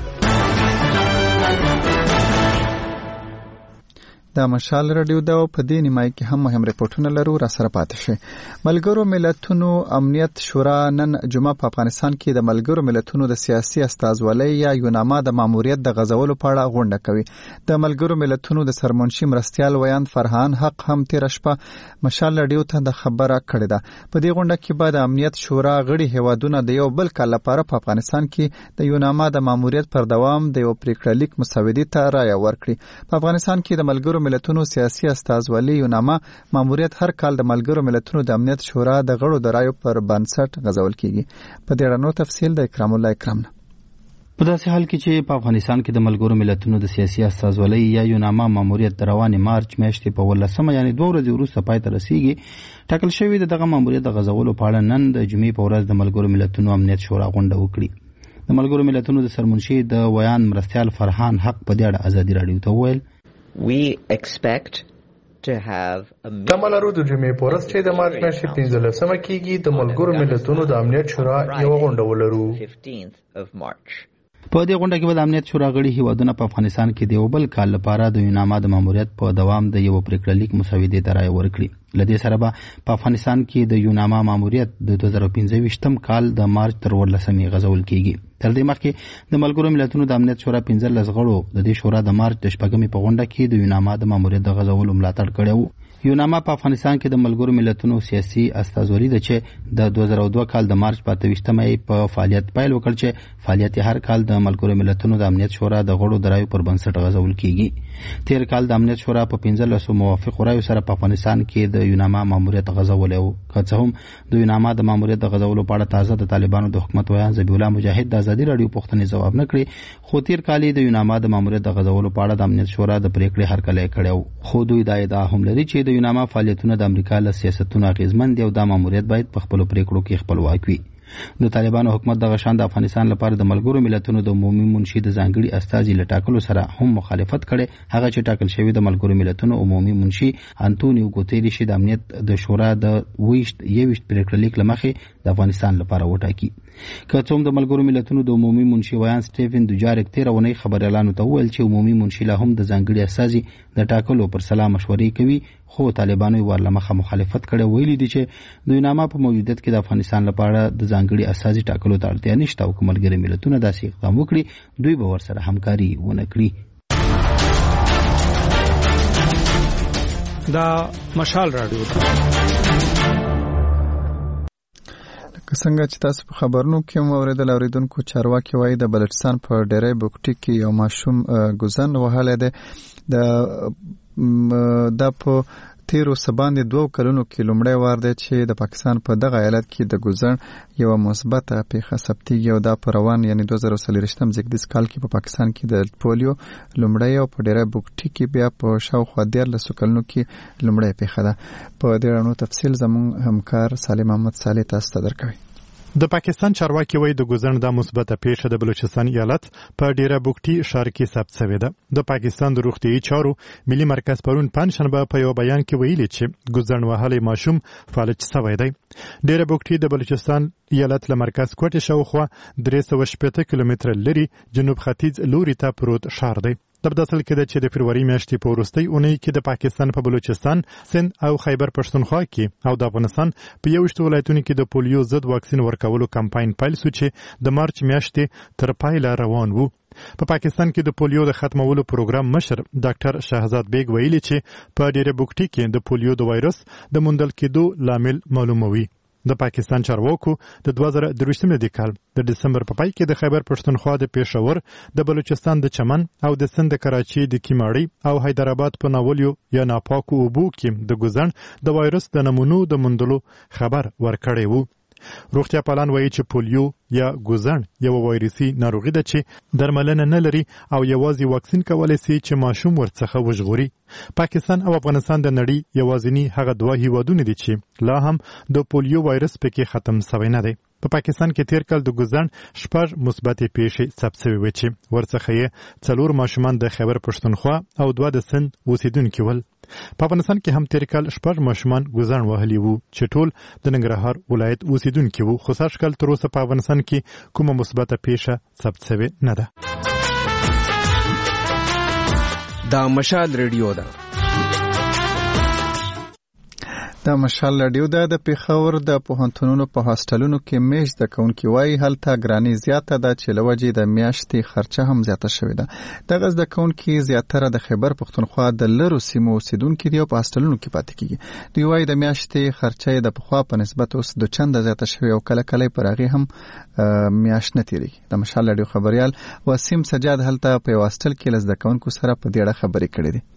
د مشال رادیو دا په دې نیمایي کې هم مهم ریپورتونه لرو، را سره پاتې شئ. ملګرو ملتونو امنیت شورا نن جمعه په افغانستان کې د ملګرو ملتونو د سیاسي استازولۍ یا یوناما د ماموریت د غځولو په اړه غونډه کوي. د ملګرو ملتونو د سرمنشي مرستیال ویان فرحان حق هم تیر شپه مشال رادیو ته د خبره کړې ده. په دې غونډه کې به د امنیت شورا غړي هیوادونه د یو بل کال لپاره په افغانستان کې د یوناما د ماموریت پر دوام د یو پریکړه لیک مسودې ته رایه ورکړي. په افغانستان کې د ملګرو ملتونو سیاسي استازولۍ یوناما ماموریت هر کال د ملګرو ملتونو د امنیت شورا د غړو د رایو پر بنسټ غځول کیږي. په دې اړه نو تفصیل د اکرام الله اکرام نه. په داسې حال کې چې په افغانستان کې د ملګرو ملتونو د سیاسي استازولۍ یا یوناما ماموریت د روانې مارچ میاشتې په 18 یعنی 2 ورځې وروسته پای ته رسیږي، ټاکل شوی دغه ماموریت د غځولو په اړه نن د جمعې په ورځ د ملګرو ملتونو امنیت شورا غونډه وکړي. د ملګرو ملتونو د سرمنشي د ویان مرستیال فرحان حق په دې اړه ازادي راډیو ته وویل We expect to have a تملرو د جمعې په ورځ چې د مارچ میاشتې 15مه کېږي د ملګرو ملتونو د امنیت شورا یو غونډه ولرو. 15th of March. په دې غونډه کې به د امنیت شورا غړي هیوادونه په افغانستان کې د یو بل کال لپاره د یوناما د ماموریت په دوام د یو پریکړه لیک مسودې ته رایه ورکړي. لدې سره به په افغانستان کې د یوناما ماموریت د 2015م کال د مارچ تر 18مې غځول کیږي. تر دې مخکې د ملګرو ملتونو د امنیت شورا 15 غړو د دې شورا د مارچ د 8مې په غونډه کې د یوناما د ماموریت د غځولو ملاتړ کړی و. یوناما په افغانستان کې د ملګرو ملتونو سیاسي استازولۍ ده چې د 2002 کال د مارچ 28مې په فعالیت پیل وکړ چې فعالیت هر کال د ملګرو ملتونو د امنیت شورا د غړو د رایو پر بنسټ غځول کیږي. تیر کال د امنیت شورا په 15 موافق رایو سره په افغانستان کې د یوناما ماموریت غځولې و. که څه هم د یوناما د ماموریت د غځولو په اړه تازه د طالبانو د حکومت ویان ذبیح الله مجاهد د ازادي راډیو پوښتنې ځواب نه کړي، خو تیر کال د یوناما د ماموریت د غځولو په اړه د امنیت شورا د پریکړې هرکلی کړی و. خو دوی دا ادعا هم لري چې د یوناما فعالیتونه د امریکا له سیاستونو اغیزمن دي او دا ماموریت باید په خپل پریکړو کې خپلواک وي. د طالبانو حکومت دغه شان د افغانستان لپاره د ملګرو ملتونو د عمومي منشي د ځانګړي استازي لټاکلو سره هم مخالفت کړي. هغه چې ټاکل شوی د ملګرو ملتونو عمومي منشي انټونیو ګوتریش د امنیت د شورا د 21 پریکړه لیک لمخې د افغانستان لپاره وټاکي. که څوم د ملګرو ملتونو د عمومي منشي ویان سټیفن دوجارک 13 ونې خبريالانو ته وویل چې عمومي منشي لا هم د ځانګړي استازي د ټاکلو پر سلا مشورې کوي، خو طالبانو ورلمخه مخالفت کړي ویلي دي چې د یوناما په موجودیت کې د افغانستان لپاره د ځانګړي اساسي ټاکلو ته اړتیا نشته او کوملګری ملتونه داسې اقدام وکړي دوی به ورسره همکاري ونه کړي. دا مشال رادیو څنګه چې تاسو په خبرونو کې مو اوریدل اوریدونکو چارواکي وایي د بلوچستان په ډیری بوکټي کې یو ماشوم ګوزن وهلی دی د په تیرو سباندې 2 کلونو کې لومړی وار دی چې د پاکستان په دغه ایالت کې د ګوزن یو مثبته پیښه ثبتېږي او دا په روان یعنی 2023 زیږدیز کال کې په پاکستان کې د پولیو لومړی او په ډیری بوکټي کې بیا په شاوخوا 13 کلونو کې لومړی پیښه ده. په دې اړه تفصیل زموږ همکار سالم احمد صالح تاسو ته درکوي. د پاکستان چارواکي وایي د ګوزن د مثبته پیښه د بلوچستان ایالت په ډیره بوکټي ښار کې ثبت شوې ده. د پاکستان د روغتیايي چارو ملي مرکز پرون پنځشنبه په یو بیان کې ویلي چې ګوزن وهلي ماشوم فالج شوی دی. ډیره بوکټي د بلوچستان ایالت له مرکز کوټې شاوخوا 380 کیلومتره لري جنوب ختیځ لوري ته پروت ښار دی. د بداسل کې د چې د فروری میاشتې په وروستۍ اونۍ کې د پاکستان په بلوچستان، سند او خیبر پښتونخوا کې او د افغانستان په 21 ولایتونو کې د پولیو ضد واکسین ورکولو کمپاین پیل شو چې د مارچ میاشتې تر پایله روان وو. په پاکستان کې د پولیو د ختمولو پروګرام مشر ډاکټر شهزاد بیگ ویلي چې په ډیره بوکټي کې د پولیو د وایرس د موندل کېدو لامل معلوموي. د پاکستان چارواکو د 2023 کال د دسمبر په پای کې د خیبر پښتونخوا د پېښور، د بلوچستان د چمن او د سند د کراچي د کیماړي او حیدرآباد په ناولیو یا ناپاکو اوبو کې د ګوزن د وایرس د نمونو د موندلو خبر ورکړی وو. روغتیا پالان وایي چې پولیو یا ګوزن یو وایرسي ناروغي ده چې درملنه نه لري او یوازې واکسین کولای شي چې ماشوم ورڅخه وژغوري. پاکستان او افغانستان د نړۍ یوازینی هغه 2 هیوادونه دي چې لا هم د پولیو وایرس پکې ختم شوی نه دی. په پاکستان کې تیر کال د ګوزن 6 مثبتې پیښې ثبت شوې وې چې ورڅخه یې 4 ماشومان د خیبر پښتونخوا او 2 د سند اوسیدونکي ول. په افغانستان کې هم تیر کال 6 ماشومان ګوزن وهلي وو چې ټول د ننګرهار ولایت اوسیدونکي وو، خو سږ کال تر اوسه په افغانستان کې کومه مثبته پیښه ثبت شوې نه ده. دا مشال ریډیو ده. د مشال رادیو د پیښور د پوهنتونونو په هاستلونو کې میش د کونکي وای هلته ګرانی زیاته ده چې لوجې د میاشتې خرچه هم زیاته شوې ده. دغه د کونکي زیاتره د خیبر پښتونخوا د لرو سیمو اوسیدونکو دی او په هاستلونو کې پاتې کیږي. دوی وای د میاشتې خرچه د پخوا په نسبت اوس د چنده زیاته شوې او کله کله پر هغه هم میاشت نه تیری. د مشال رادیو خبريال وسیم سجاد هلته په هاستل کې لز د کونکو سره په دې اړه خبرې کړې دي.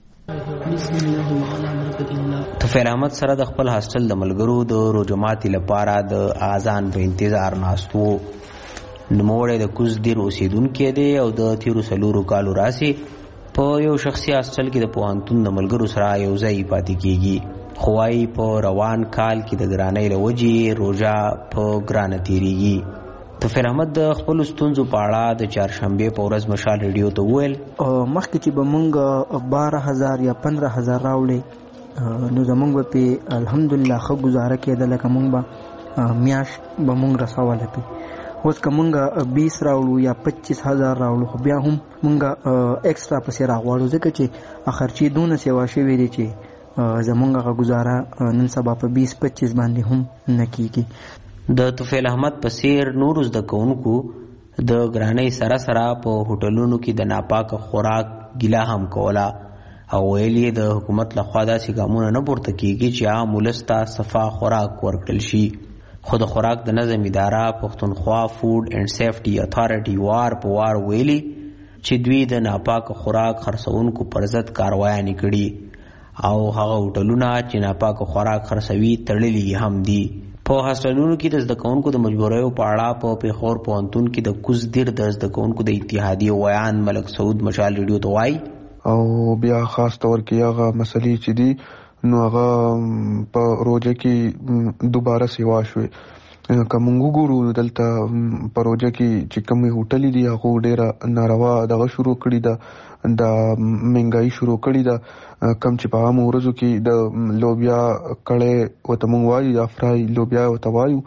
طفیل احمد سره د خپل هاستل د ملګرو د روجماتي لپاره د اذان په انتظار ناستو. نوموړی د کوز دیر اوسیدونکی دی او د تیرو سلورو کالو راسي په یو شخصي هاستل کې د پوهنتون د ملګرو سره یو ځای پاتې کیږي. خو وايي په روان کال کې د ګرانۍ له وجې روژه په ګرانه تیریږي. طفیل احمد د خپل ستونزو په اړه د چهارشنبه په ورځ مشال ریډیو ته وویل مخکې چې به مونږ 12000 یا 15000 راوړې نو زمونږ په الحمدلله ښه گزاره کېده لکه مونږ به میاش به مونږ رسوله پی. اوس که مونږ 20 راوړو یا 25000 راوړو خو بیا هم مونږ ایکسترا پسې راغواړو ځکه چې خرچې دونه سیوا شوې دي چې زمونږ هغه گزاره نن سبا په 20-25 باندې هم نه کیږي. د طفیل احمد په څیر نورو زده کوونکو د ګرانۍ سره سره په هوټلونو کې د ناپاکه خوراک ګیله هم کوله او ویل یې د حکومت لخوا داسې ګامونه نه پورته کیږي چې عام ولس ته صفا خوراک ورکړل شي. خو د خوراک د نظم اداره پښتونخوا فود اینډ سیفټي اتھارټي وار په وار ویلي چې دوی د ناپاکه خوراک خرڅونکو پر ضد کاروایانې کړي او هغه هوټلونه چې ناپاکه خوراک خرڅوي تړلي هم دي. په هاستلونو کې د زده کوونکو د مجبوریو په اړه په پیښور پوهنتون کې د کوز دیر د زده کوونکو د اتحادیې ویان ملک سعود مشال ریډیو ته وایي او بیا خاص طور کې هغه مسلې چې دي نو هغه په روزه کې دوباره سیوا شوې. کومو ګورو دلته په روزه کې چې کومې هوټلې دي هغه ډېره ناروا دغه شروع کړي ده، د مهنګای شروع کړي ده. کم چې په عامو ورځو کې د لوبیا کړه وته مونږ وایو د افرای لوبیا وته وایو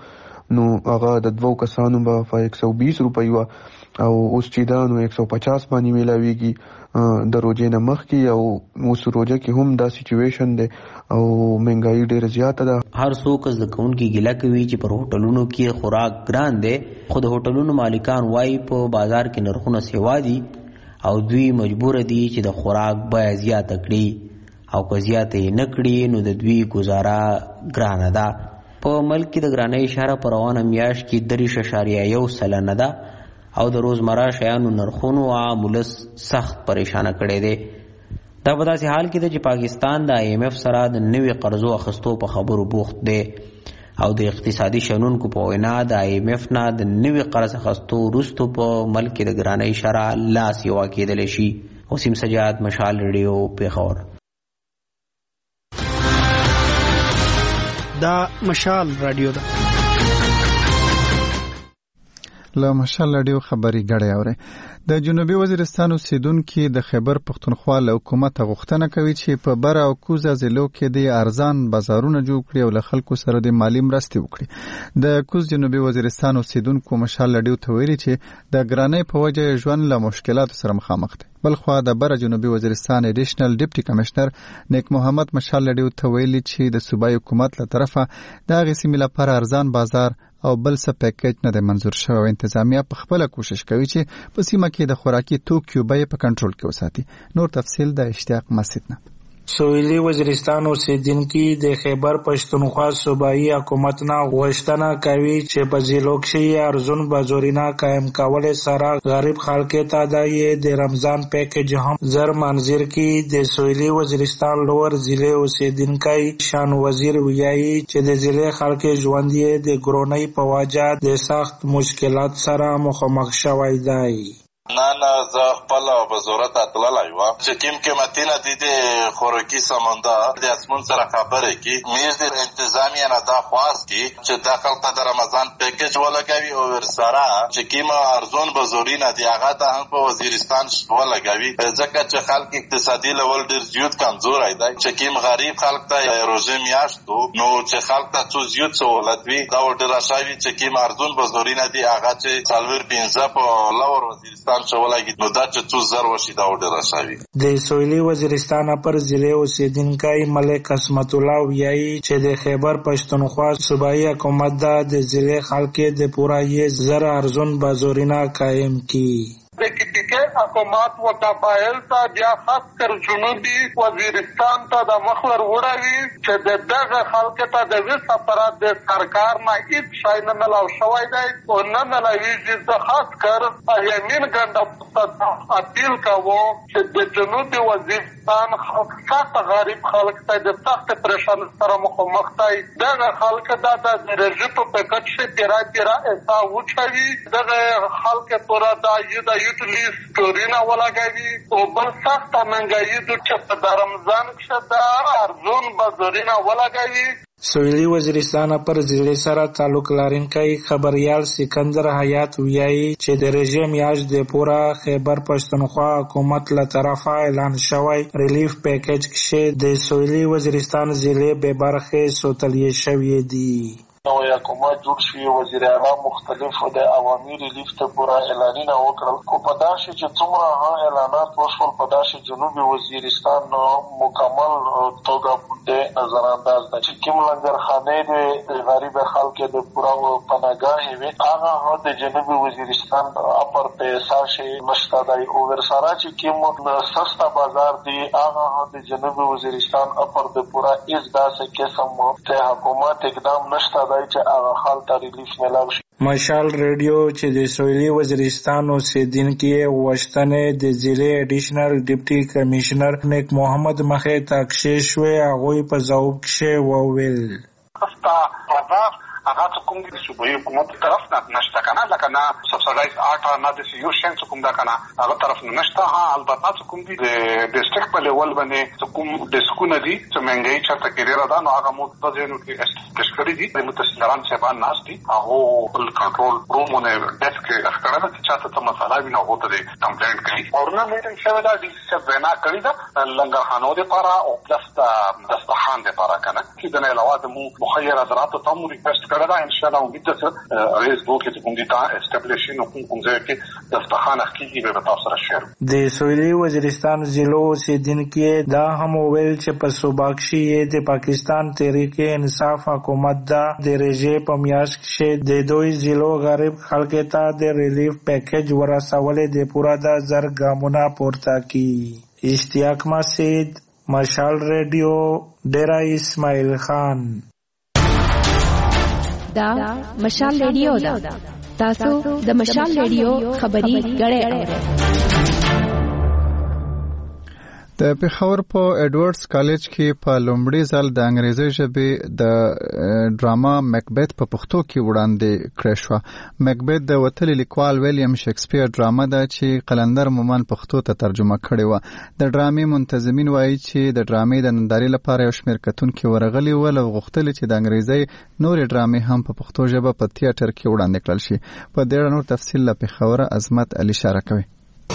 نو هغه د 2 کسانو په 120 روپۍ وا او اوس چې دا نو 150 باندې ملاويږي د روزې نه مخکې او اوس روزه کې هم دا سچويشن دی او مهنګايي ډېره زیاته ده. هر څوک د کوونکی ګیله کوي چې پر هوټلونو کې خوراک ګران دی، خو د هوټلونو مالکان وایي په بازار کې نرخونه سیوا دي او دوی مجبور دي چې د خوراک بیه زیاته کړي او که زیاته یې نه کړي نو د دوی گزاره ګرانه ده. په ملک کې د ګرانۍ اشاره په روانه میاشت کې 3.1 ده او د روزمره شیانو نرخونو عامولس سخت پریشانه کړی دی. دا په داسې حال کې ده چې پاکستان د IMF سره د نوي قرضو اخیستو په خبرو بوخت دی او د اقتصادي شنونکو په وینا د IMF نه د نوي قرض اخیستو وروسته په ملک کې د ګرانۍ اشاره لا سیوا کېدلی شي. وسیم سجاد، مشال ریډیو، پیښور. دا مشال رادیو ده. له مشال رادیو خبري غړې اوري. د جنوبي وزیرستان اوسیدونکو د خیبر پختونخوا له حکومت غوښتنه کوي چې په بر او کوزه ضلعو کې د ارزان بازارونه جوړ کړي او له خلکو سره د مالی مرستې وکړي. د کوز جنوبي وزیرستان اوسیدونکو مشال رادیو ته ویلي چې د ګرانۍ په وجه ژوند له مشکلاتو سره مخامخ دي. بلخوا د بر جنوبي وزیرستان اډیشنل ډیپټي کمشنر نیک محمد مشال رادیو ته ویلي چې د صوبایي حکومت له طرفه د هغې سیمې لپاره ارزان بازار او بل څه پیکیج نه دی منظور شوی او انتظامیه په خپله کوشش کوي چې په سیمه کې د خوراکي توکیو بیې په کنټرول کې وساتي. نور تفصیل د اشتیاق مسجد نه. سویلی وزیرستان اوسیدونکو د خیبر پښتونخوا صوبایي حکومت نه غوښتنه کوي چې په ضلعو کې ارزون بازارونه قائم کول سره غریب خلکو ته د رمضان پیکیج هم زر منظور کړي. د سویلی وزیرستان لور ضلع اوسیدونکو شان وزیر ویایي چې د ضلع خلکو ژوند یې د ګرونۍ په وجه د سخت مشکلات سره مخامخ شوی دی. نه زه خپل وزارت اتللای و چې کوم قیمتونه د خوراکي سامان د اسمن سره خبرې کی میر د انتظامیه نه دا خواست کی چې د خلکو د رمضان پیکیج ولګوي او ورسره چې کوم ارزون بازارونه دی هغه د هم په وزیرستان ولګوي ځکه چې خلک اقتصادي لول ډیر زیات کمزور دی چې کوم غریب خلک ته روزه میاشتو نو چې خلک ته څو زیات سہولت وي دا ډیر راځي چې کوم ارزون بازارونه دی هغه چې څلور 15 په لور وزیرستان شولای نو دا چې څو زر وشي دا ډیر راځي. د سویلی وزیرستان پر ضلع اوسیدونکو ملک قسمت الله ویایي چې د خیبر پښتونخوا صوبایي حکومت د ضلع خلکو د پورا یې زر ارزون بازارونه قائم کړي. د حکومت و تفایل ته بیا خاص کر جنوبي وزیرستان ته د مخلر وړوي چې دغه خلکو ته د وسه پرات د سرکار نه هیڅ شای نه ملاو شوی دی او نه ملاویږي. د خاص کر یمین ګنده اپیل کوو چې د جنوبي وزیرستان سخت غریب خلک ته د سخت پریشان سره مخامخ دي. دغه خلکو د انرژي په پکټ شي پیرا ایسا وچوي دغه خلکو پورا د یوټیلیز ستورینا ولګوي او بل سخت منګایي چې د رمضان کې د ارزون بازارونه ولګوي. سویلی وزیرستان پر ضلع سره تعلق لرونکی خبریال سکندر حیات ویایي چې د رژیم میاشت د پورا خیبر پښتونخوا حکومت له طرفه اعلان شوی ریلیف پیکیج کې د سویلی وزیرستان ضلع به برخه سوتلې شوی دی. نوی حکومت جوړ شوی وزیر اعلی مختلفو د عوامي ریلیف ته پورا اعلانونه وکړل خو په داسې چې څومره اعلانات وشول په داسې جنوبي وزیرستان مکمل توګه د نظر انداز ده چې کوم لنګرخانې د غریب خلکو د پورا پناهګاه وي هغه د جنوبي وزیرستان اپر پیسه شي نشته دی او ورسره چې کوم سستا بازار دی هغه د جنوبي وزیرستان اپر د پورا اس داسې قسم ته حکومت اقدام نشته مشال ریډیو چې د سویلی وزیرستان اوسیدونکو غوښتنې د ضلع اډیشنل ډیپټي کمشنر نیک محمد مخې ته کښې شوې هغوی په ځواب کښې وویل هغه کوم د صوبایي حکومت طرف نه نشته کنه لکه نه سبسایډایز آټا نه د یو شین کوم دا کنه هغه طرف نه نشته. ها البته کوم د ډیسټریکټ په لیول باندې کوم د سکون دي چې منګي چرته کې را ده نو هغه مو د ځینو کې تشکری دي د متسلران سبان ناشتي هغه بل کنټرول رومونه ډیسک اختراع چې چاته ته مسله ویني هغه ته کمپلینټ کوي اورنه میټینګ شوی دا د سبنا کړی دا لنګرخانو د پاره او پلس د دستخان د پاره کنه چې د نه علاوه د مو مخیر حضرات ته مو ریکوست کړه دا ان شاله امید ده رئیس بوکې ته کوم دي تا اسټابلیش نو کوم ځای کې دفترخانه کیږي به تاسو سره شیر د سویلي وزیرستان ضلع اوسیدونکو دا هم ویل چې په صوبه کې د پاکستان تحریک انصاف حکومت دا د رژې په میاشت کې د دوی ضلع غریب خلکو ته د ریلیف پیکیج ورسولې د پورا د زر ګامونه پورته کی. اشتیاق مسجد، مشال ریډیو، ډیرا اسماعیل خان. دا مشال ریډیو دا تاسو د مشال ریډیو خبري غړې اورئ. د پېښور په ایډورډز کالج کې په لومړي ځل د انګریزي ژبې د ډراما مکبت په پښتو کې وړاندې کړې شو. مکبت د وتلي لیکوال ویلیام شکسپیر ډراما ده چې قلندر مومن پښتو ته ترجمه کړې و. د ډرامې منتظمین وایي چې د ډرامې د نندارې لپاره یو شمېر کتونکي ورغلي ول او غوښتل چې د انګریزي نورې ډرامې هم په پښتو ژبه په تیاتر کې وړاندې کړل شي. په دې اړه نور تفصیل له پېښوره عظمت علي اشاره کوي.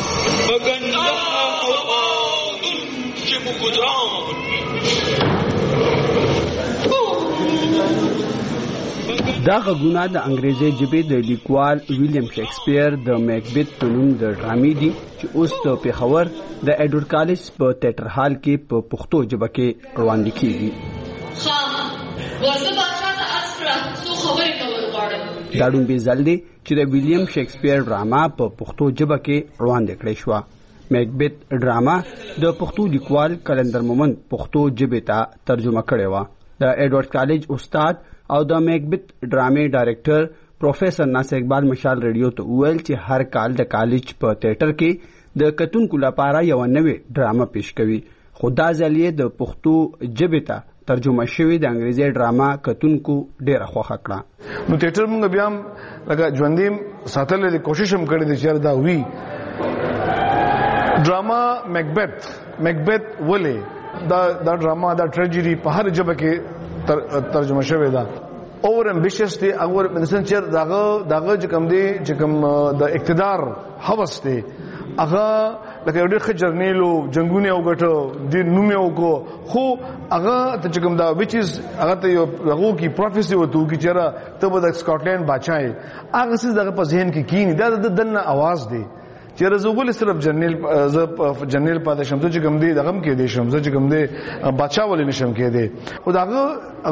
دا غږونه د انګریزي ژبې د لیکوال ویلیام شکسپیر د میکبت په نوم د ډرامې دي چې اوس د پېښور د ایډورډ کالج په تیاتر هال کې په پښتو ژبه کې وړاندې کیږي. دا لومړی ځل دی چې د ویلیام شکسپیر ډراما په پښتو ژبه کې وړاندې کړې شوه. میکبت ډراما د پښتو لیکوال قلندر مومن پښتو ژبې ته ترجمه کړې وه. د ایډورډ کالج استاد او د میکبت ډرامې ډایرکټر پروفیسور ناصر اقبال مشال ریډیو ته وویل چې هر کال د کالج په تیاتر کې د کتونکو لپاره یو نوې ډرامه پیش کوي، خو دا ځل یې د پښتو ژبې ته ترجمه شوې د انګریزي ډراما کتونکو ډېره خوښه کړه. نو تیاتر موږ بیا هم لکه ژوندی ساتلو د کوشش هم کړی دی چې دا وي ډراما مکبت ولې دا ډراما دا ټریجډي په هر ژبه کې ترجمه شوې ده. اور امبیشس دی اور انسان چې داغه چې کوم دی چې کوم د اقتدار هوس دی هغه لکه ډېر ښه جرنیلو جنگونه وګټو د نوم یو کو خو هغه چې کوم دا وچ از هغه ته یو هغه کی پروفیسي وته کی چېرې ته به د سکاټلند بچای هغه څه دغه په ذهن کې کینی دا د دنه आवाज دی چې رزوګل صرف جنرال پاده شم چې کوم دی دغه کې دی شم چې کوم دی بچا ولې نشم کې دی خو داغه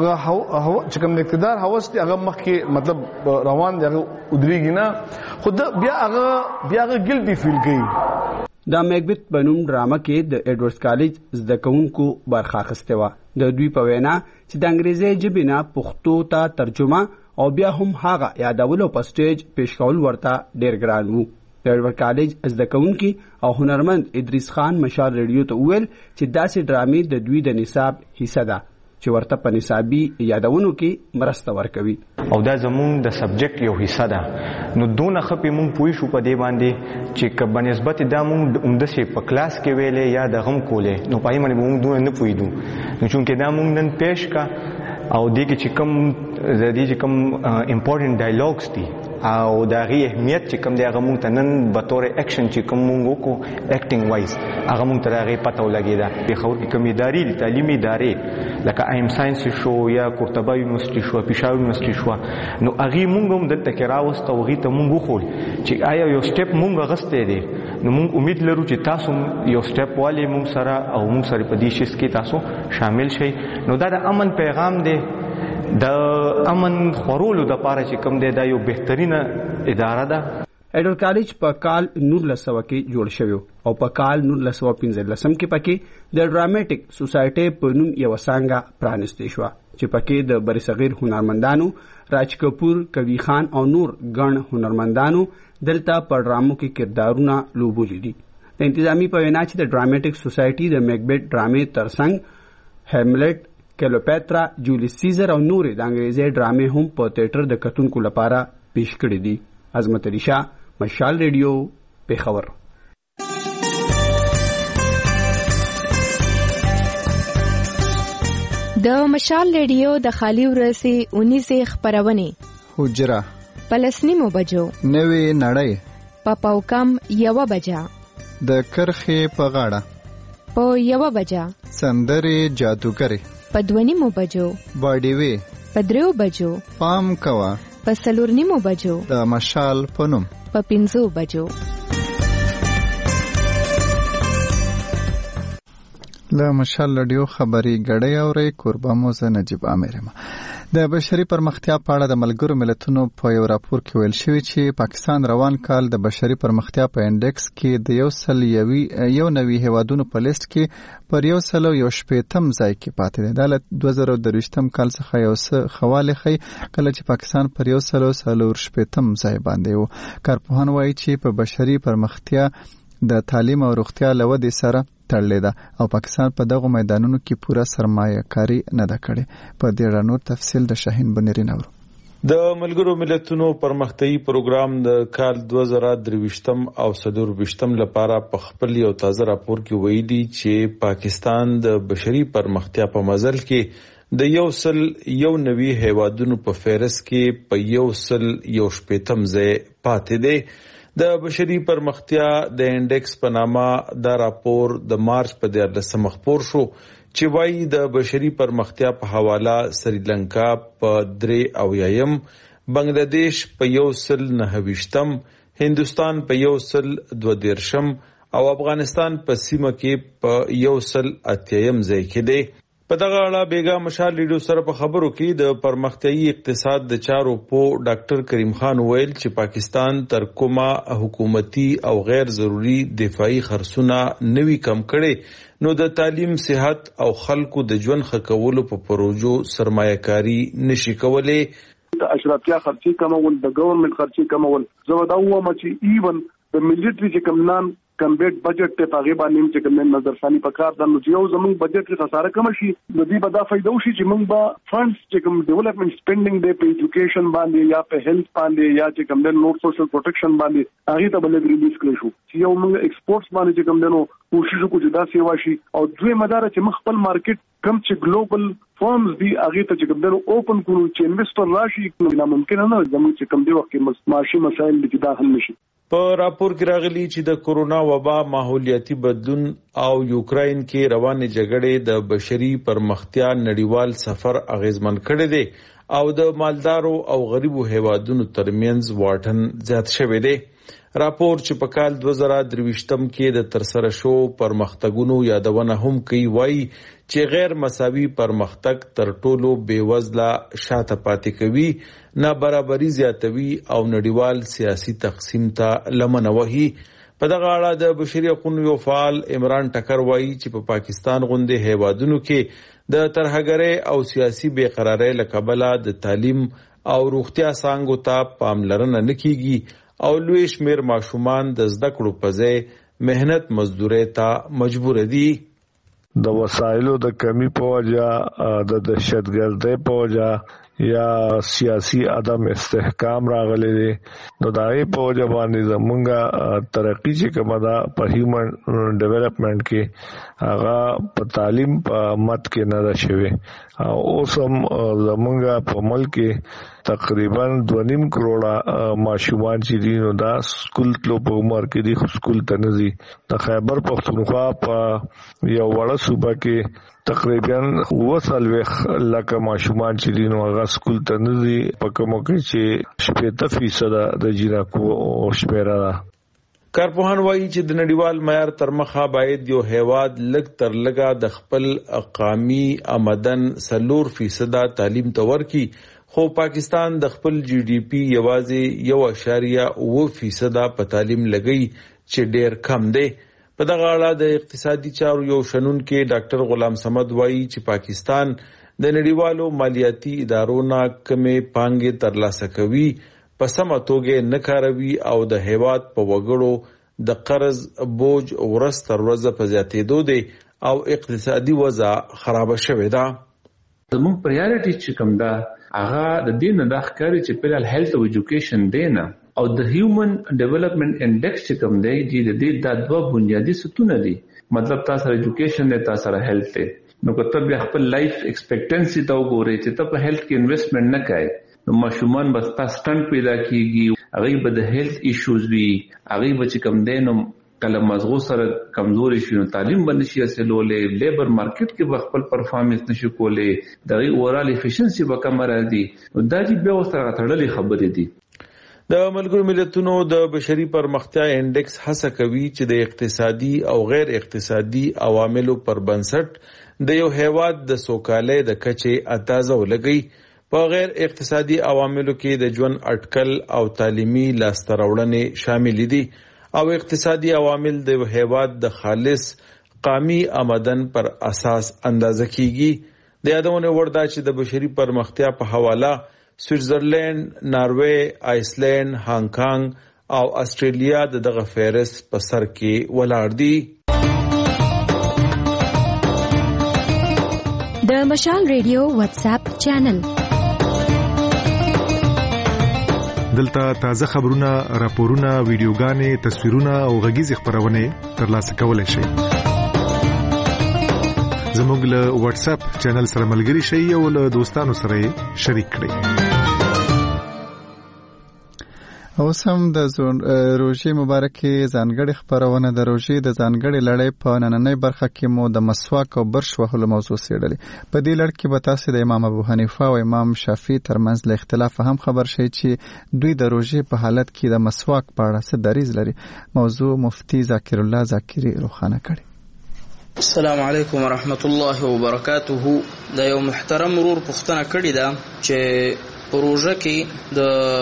چې کوم اقتدار هوس دی هغه مخ کې مطلب روان دی هغه ودریږي نه خود بیا هغه ګلټي فیل کوي. دا میکبت بنوم ډرامه کې د ایډورډز کالج زده کوونکو برخه اخیستې وه. د دوی په وینا چې د انګریزي ژبې نه پښتو ته ترجمه او بیا هم هغه یادولو په سټیج پیش کول ورته ډېر ګران وو. د ایډورډ کالج زده کوونکي او هنرمند ادریس خان مشال ریډیو ته وویل چې داسې ډرامې د دوی د نصاب حصہ ده چې ورته په نصابي یادونو کې مرسته ورکوي او دا زموږ د سبجیکټ یو حصہ ده. نو دونه خپې مونږ پوه شو په دې باندې چې په نسبت دا مونږ عمدسې په کلاس کې ویلې یا د غم کولې نو پای باندې مونږ دونه نه پوهېدو نو چونکې دا مونږ نن پیش کا او دې کې چې کوم امپورټنټ ډایلاګز دي او دا غي اهمیت چې کوم دی هغه مونږ ته نن به تور اکشن چې کوم مونږ وکړو اکټینګ وایز هغه مونږ ته هغه پته ولګېده. په خور کې کوم ادارې تعلیمي ادارې لکه ایم ساينس شو یا قرطبه یونیورسيټي شو پېښور یونیورسيټي شو نو هغه مونږ هم دلته کې راوست او هغه ته مونږ وخول چې آیا یو سټپ مونږ غسته دي نو مونږ امید لرو چې تاسو یو سټپ والی مونږ سره او مونږ سره په دې شیس کې تاسو شامل شئ. نو دا د امن پیغام دی د امن خورولو د پاره چې کوم دی دا یو بهترینه اداره ده. ایډورډ کالج په کال 1900 کې جوړ شوی او په کال 1915 کې پکې د ډراماټیک سوسایټي په نوم یو څنګه پرانستې شو چې پکې د برصغیر هنرمندانو راج کپور، کوي خان او نور ګڼ هنرمندانو دلته په ډرامو کې کردارونه لوبولي دي. د انتظامی په وینا چې د ډراماټیک سوسایټي د میکبت ډرامې ترڅنګ هیملټ، کلیوپاترا، جولیس سیزر او نورې د انګریزي ډرامې هم په تیاتر د کتونکو لپاره پیش کړې دي. عظمت علي شاه، مشال ریډیو، پېښور. د مشال ریډیو د خالی ورځې 19 خبرونه حجره پلسنیمو بجو نوې نړۍ په پاوکم 1 بجا د کرخې په غاړه په 1 بجا سندرې جادوګرې په 2 بجو باډي وی په 3 بجو پام کوا په 4:30 بجو، د مشال په نوم په 5 بجو. له مشال رادیو خبري غړې اوري قربا موزه نجيب امرما. د بشري پرمختیا په اړه د ملګرو ملتونو په یو راپور کې ویل شوی چې پاکستان روان کال د بشري پرمختیا په انډیکس کې د یو نوي هیوادونو په لیست کې پر 118م ځای کې پاتې دی. د 2023م کال څخه یو څه خواله خي کله چې پاکستان پر 118م ځای باندې وو. کارپوهان وایي چې په بشري پرمختیا د تعلیم او روغتیا لودې سره تړلې ده او پاکستان په دغه میدانونو کې پوره سرمایه کاری نه ده کړې. په دې اړه نور تفصیل د شاهین بنيري نورو. د ملګرو ملتونو پرمختیايي پروګرام د کال 2023 او 2024 لپاره په خپل یو تازه راپور کې ویلي چې پاکستان د بشري پرمختیا په مزل کې د یو نوي هیوادونو په فهرست کې په 118م ځای پاتې دی. د بشري پرمختیا د انډیکس په نامه دا راپور د مارچ په 14 خپور شو چې وایي د بشري پرمختیا په حواله سریلانکا په 3 بنگلاديش په 129م، هندوستان په 132م او افغانستان په سیمه کې په 180م ځای کې دی. په دغه اړه بیګا مشال ریډیو سره په خبرو کې د پرمختیايي اقتصاد د چارو په ډاکټر کریم خان ویل چې پاکستان تر کومه حکومتي او غیر ضروري دفاعي خرڅونه نوي کم کړي نو د تعلیم، صحت او خلکو د ژوند ښه کولو په پروژو سرمایه‌کاري نشي کولای. د اشرافیه خرچي کمول، د ګورنمنت خرچي کمول، زه دا وایم چې ایون د ملټری چې کمنان کمبیټ بجټ ته پاغي باندې چې کوم نظر ثاني پکار د نو یو زمون بجټ کې خساره کم شي د دې په دا فائدہ وشي چې موږ به فندز چې کوم ډیولپمنٹ سپینډینګ دی په ایجوکیشن باندې یا په هیلث باندې یا چې کوم د نور سوشل پروټیکشن باندې هغه ته بل ریلیز کړی شو چې یو موږ ایکسپورټس باندې چې کوم دنو کوشش وکړو چې دا سیوا شي او دوی مدار چې مخ خپل مارکیټ کم چې ګلوبل فارمز دی هغه ته چې کوم دنو اوپن کړو چې انویسټر راشي نو ممکن نه زموږ چې کوم دی وخت کې معاشي مسایل دي چې دا حل نشي. په راپور کې راغلي چې د کورونا وبا، ماحولیاتي بدلون او یوکراین کې روانې جګړې د بشري پرمختیا نړیوال سفر اغیزمن کړی دی او د مالدارو او غریبو هیوادونو ترمنځ واټن زیات شوی دی. راپور چې په کال 2023 کې د ترسره شو پرمختګونو یادونه هم کوي، وایي چې غیر مساوي پرمختګ تر ټولو بیوزله شاته پاتې کوي، نابرابري زیاتوي او نړیوال سیاسي تقسیم ته لمنه وهي. په دغه اړه د بشري حقوقو یو فعال عمران ټکر وایي چې په پاکستان غوندې هیوادونو کې د ترهګرۍ او سیاسي بې قرارۍ له کبله د تعلیم او روغتیا څانګو ته پاملرنه نه کیږي او لوی شمیر ماشومان د زده کړو په ځای مهنت مزدورۍ ته مجبور دي. د وسایلو د کمی په وجه، د دهشتګردۍ په وجه یا سیاسي عدم استحکام راغلي دي نو دای په وجه باندې زمونږه ترقی چې کومه ده په هیومن ډیولپمنٹ کې هغه په تعلیم په مت کې نه ده شوی او اوس هم زمونږه په ملک کې تقریبا 2.5 کروڑه ماشومان چې دي نو دا سکول تلو په عمر کې دي سکول ته نه ځي. د خیبر پختونخوا په یو وړه صوبه کې تقریبا 40 لک ماشومان چې دي نو هغه سکول ته نه ځي په کومه کې چې 70% د جنکو شمیره ده. کارپوهان وایي چې د نړیوال معیار تر مخه باید یو هیواد لږ تر لږه د خپل قومي آمدن 4% تعلیم ته ورکړي، خو پاکستان د خپل جی ډی پی یوازې 1.9% په تعلیم لګي چې ډیر کم دی. په دغه اړه د اقتصادي چارو یو شنونکي ډاکټر غلام صمد وایي چې پاکستان د نړیوالو مالیاتي ادارو نه کمې پانګې ترلاسه کوي، په سمه توګه نه کاروي او د هیواد په وګړو د قرض بوج ورځ تر ورځې په زیاتېدو دی او اقتصادي وضع خراب شوې ده. زموږ پریارټي چې کوم ده هغه د دې نه د ښکاري چې په هیلث او ایجوکیشن دی نه او د هیومن ډیولپمنٹ انډیکس چې کوم دی د دې د دوه بنیادی ستونه دي، مطلب تاسو ایجوکیشن نه تاسو هیلث دی نو کته بیا خپل لایف ایکسپیکټنسي ته وګورئ چې ته په هیلث کې انویسټمنټ نه کوي نو ماشومان بس تاسو ستند پیدا کیږي، هغه به د هیلث ایشوز وي، هغه به چې کوم دی نو کله مزغو سره کمزوري شي نو تعلیم باندې شي اصلولې لیبر مارکیټ کې به خپل پرفارمنس نشي کولې دغه اورال افیشنسي به کم راځي نو دا چې بیا سره تړلې خبرې دي. د ملګرو ملتونو د بشري پرمختیا انډیکس هڅه کوي چې د اقتصادي او غیر اقتصادي عواملو پر بنسټ د یو هیواد د سوکالۍ د کچې اندازه ولګي. په غیر اقتصادي عواملو کې د ژوند اټکل او تعلیمي لاسته راوړنې شامل دي او اقتصادي عوامل د هیواد د خالص قومي آمدن پر اساس اندازه کیږي. د یادونه وړ ده چې د بشري پرمختیا په حواله سویټزرلند، ناروې، آیسلند، هانګ کانګ او استرالیا دغه فهرست په سر کې ولاړ دي. د مشال ریډیو واتس اپ چینل دلته تازه خبرونه، راپورونه، ویډیوګانې، تصویرونه او غږیز خبرونه ترلاسه کولای شئ. زموږ له واتس اپ چینل سره ملګري شئ او له دوستانو سره شریک کړئ. اوس هم د روژې مبارکې ځانګړې خبرونه د روژې د ځانګړې لړۍ په نننۍ برخه کې مو د مسواک او برش وهلو موضوع څېړلې. په دې لړ کې به تاسو د امام ابو حنیفه او امام شافعي ترمنځ له اختلاف هم خبر شئ چې دوی د روژې په حالت کې د مسواک په اړه څه دریځ لري. موضوع مفتي ذاکر الله ذاکري روښانه کړي. السلام علیکم ورحمت الله وبرکاته. د یو محترم ورور پوښتنه کړې ده چې روژه کې د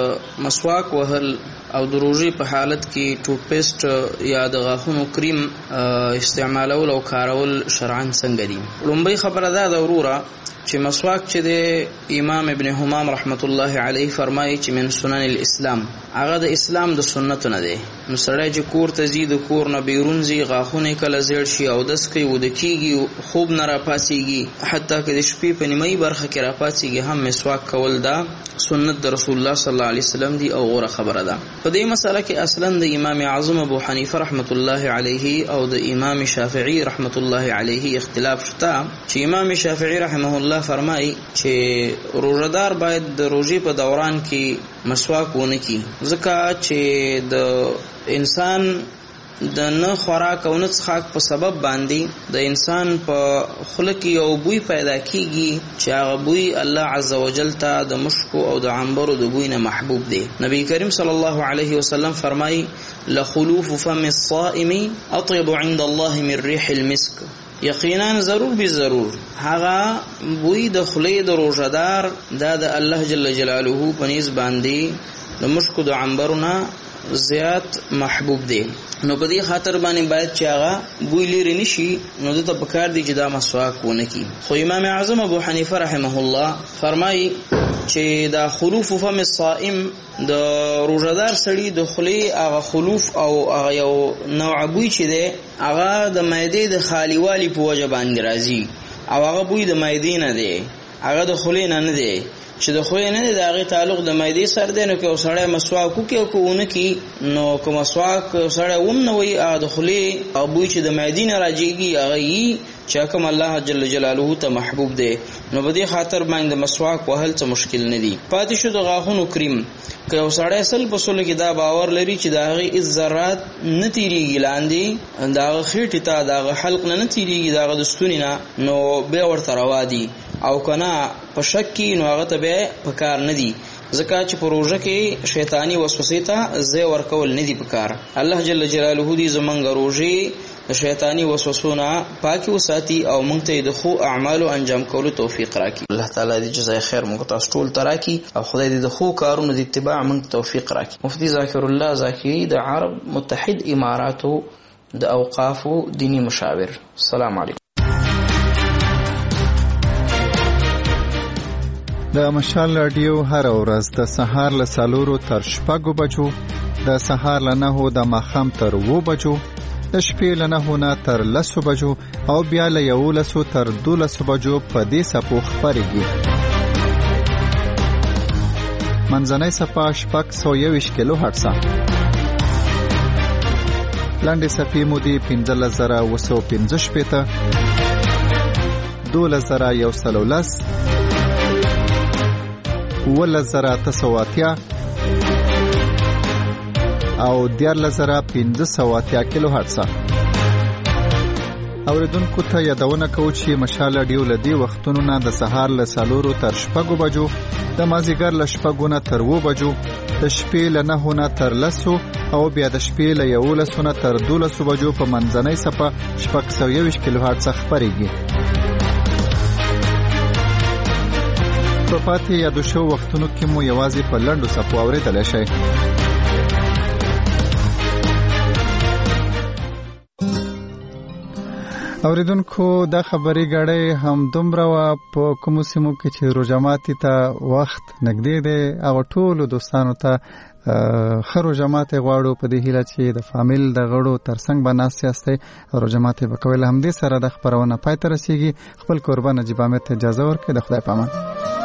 مسواک وهل او د روژې په حالت کې ټوت پیسټ یا د غاښونو کریم استعمالول او کارول شرعاً څنګه دي؟ لومبۍ خبره ده وروره چې مسواک چې د امام ابن حمام رحمت الله علیه فرمایي چې من سنن الاسلام، هغه د اسلام د سنتو نه دی. نو سړی چې کور ته ځي د کور نه بیرون ځي، غاښونه کله زیړ شي او دس کوي وده کېږي، خوب نه راپاڅېږي، حتی که د شپې په نیمایي برخه کې راپاڅېږي هم مسواک کول دا سنت د رسول الله صلی الله علیه وسلم دی او غوره خبره ده. په دې مسله کې اصلا د امام اعظم ابو حنیفه رحمت الله علیه او د امام شافعي رحمت الله علیه اختلاف شته چې امام شافعي رحمه الله فرمایي چې روزدار باید د روزې په دوران کې مسواک ونه کړي، ځکه چې د انسان د نه خوراک او نه څښاک په سبب باندې د انسان په خوله کې یو بوی پیدا کیږي چې هغه بوی الله عزوجل ته د مشکو او د عنبرو د بوی نه محبوب دی. نبی کریم صلی الله علیه وسلم فرمایي لخلوف فم الصائم اطيب عند الله من ريح المسك، یقینا ضرور به ضرور هغه بوی د خولې د روزدار دا د الله جل جلاله په نس باندې د مشکو د عنبرونه زیات محبوب دی. نو په دې خاطر باندې باید چې هغه بوی لري نشي، نو د پکار دی چې دا مسواک ونه کی. خو امام اعظم ابو حنیفه رحمه الله فرمایي چې دا خلوف فم الصائم د روزدار سړي د خولې هغه خلوف او هغه یو نوع بوی چې دی هغه د معدې د خالیوالي په وجه باندې راځي او هغه بوی د معدې نه دی، هغه د خولې نه دی چې د خولې نه دی، د هغې تعلق د معدې سره دی. نو که یو سړی مسواک وکړي او که ونه کړي، نو که مسواک سړی ونه وي هغه د خولې هغه بوی چې د معدې نه راجېږي هغه یي چې کوم الله جل جلاله ته محبوب دی. نو په دې خاطر باندې د مسواک وهل څه مشکل نه دي. پاتې شو د غاښونو کریم، که یو سړی سل په سلو کې دا باور لري چې د هغې هېڅ ذرات نه تېرېږي لاندې د هغه خېټې ته د هغه حلق نه نه تېرېږي د هغه د ستوني نه، نو بیا ورته روا دي. او که نه په شک کې، نو هغه ته بیا په کار نه دي، ځکه چې په روژه کې شیطاني وسوسې ته ځای ورکول نه دي په کار. الله جل جلاله دې زمونږ روژې د شیطانی وسوسو نه پاکي وساتي او موږ ته د ښو اعمالو انجام کولو توفیق راکړي. الله تعالی دې جزای خیر موږ تاسو ټول ته راکړي او خدای دې د ښو کارونو د اتباع موږ توفیق راکړي. مفتي ذاکر الله ذاکري د عرب متحد اماراتو د اوقافو دینی مشاور. السلام علیکم. د مشال رادیو هر ورځ د سهار له 4 تر 6 بجو، د سهار له 9 د ماښام تر 2 بجو، د شپې له 9 نه تر 10 بجو او بیا له 11 تر 12 بجو په دې سپو خبرېږي. منځنۍ سپه 621 کیلو هرتز، لاندې سپې مودې 15915 12110 11980 او 14580 کیلو هرتز. اوریدونکو ته یادونه کوو چې مشال رادیو لدی وختونو نه د سهار له 4 تر 6 بجو، د مازیګر له 6 نه تر 7 بجو، د شپې له 9 نه تر 10 او بیا د شپې له 11 نه تر 12 بجو په منځنۍ صفه 621 کیلو هرتز خبريږي. په پاتې یادو شو وختونو کې مو یوازې په لنډو صفو اوریدل شي. اوریدونکو دا خبري غړې هم دومره وا په کوم سیمو کې چې روزماتي ته وخت نږدې دی او ټول دوستانو ته خرو جماعت غواړو په دې هیله چې د فامیل د غړو ترڅنګ بناسي استه او جماعت به کول هم دې سره د خبرونه پای ته رسیږي. خپل قربان نجیب احمد اجازه ورکړي. د خدای پامان.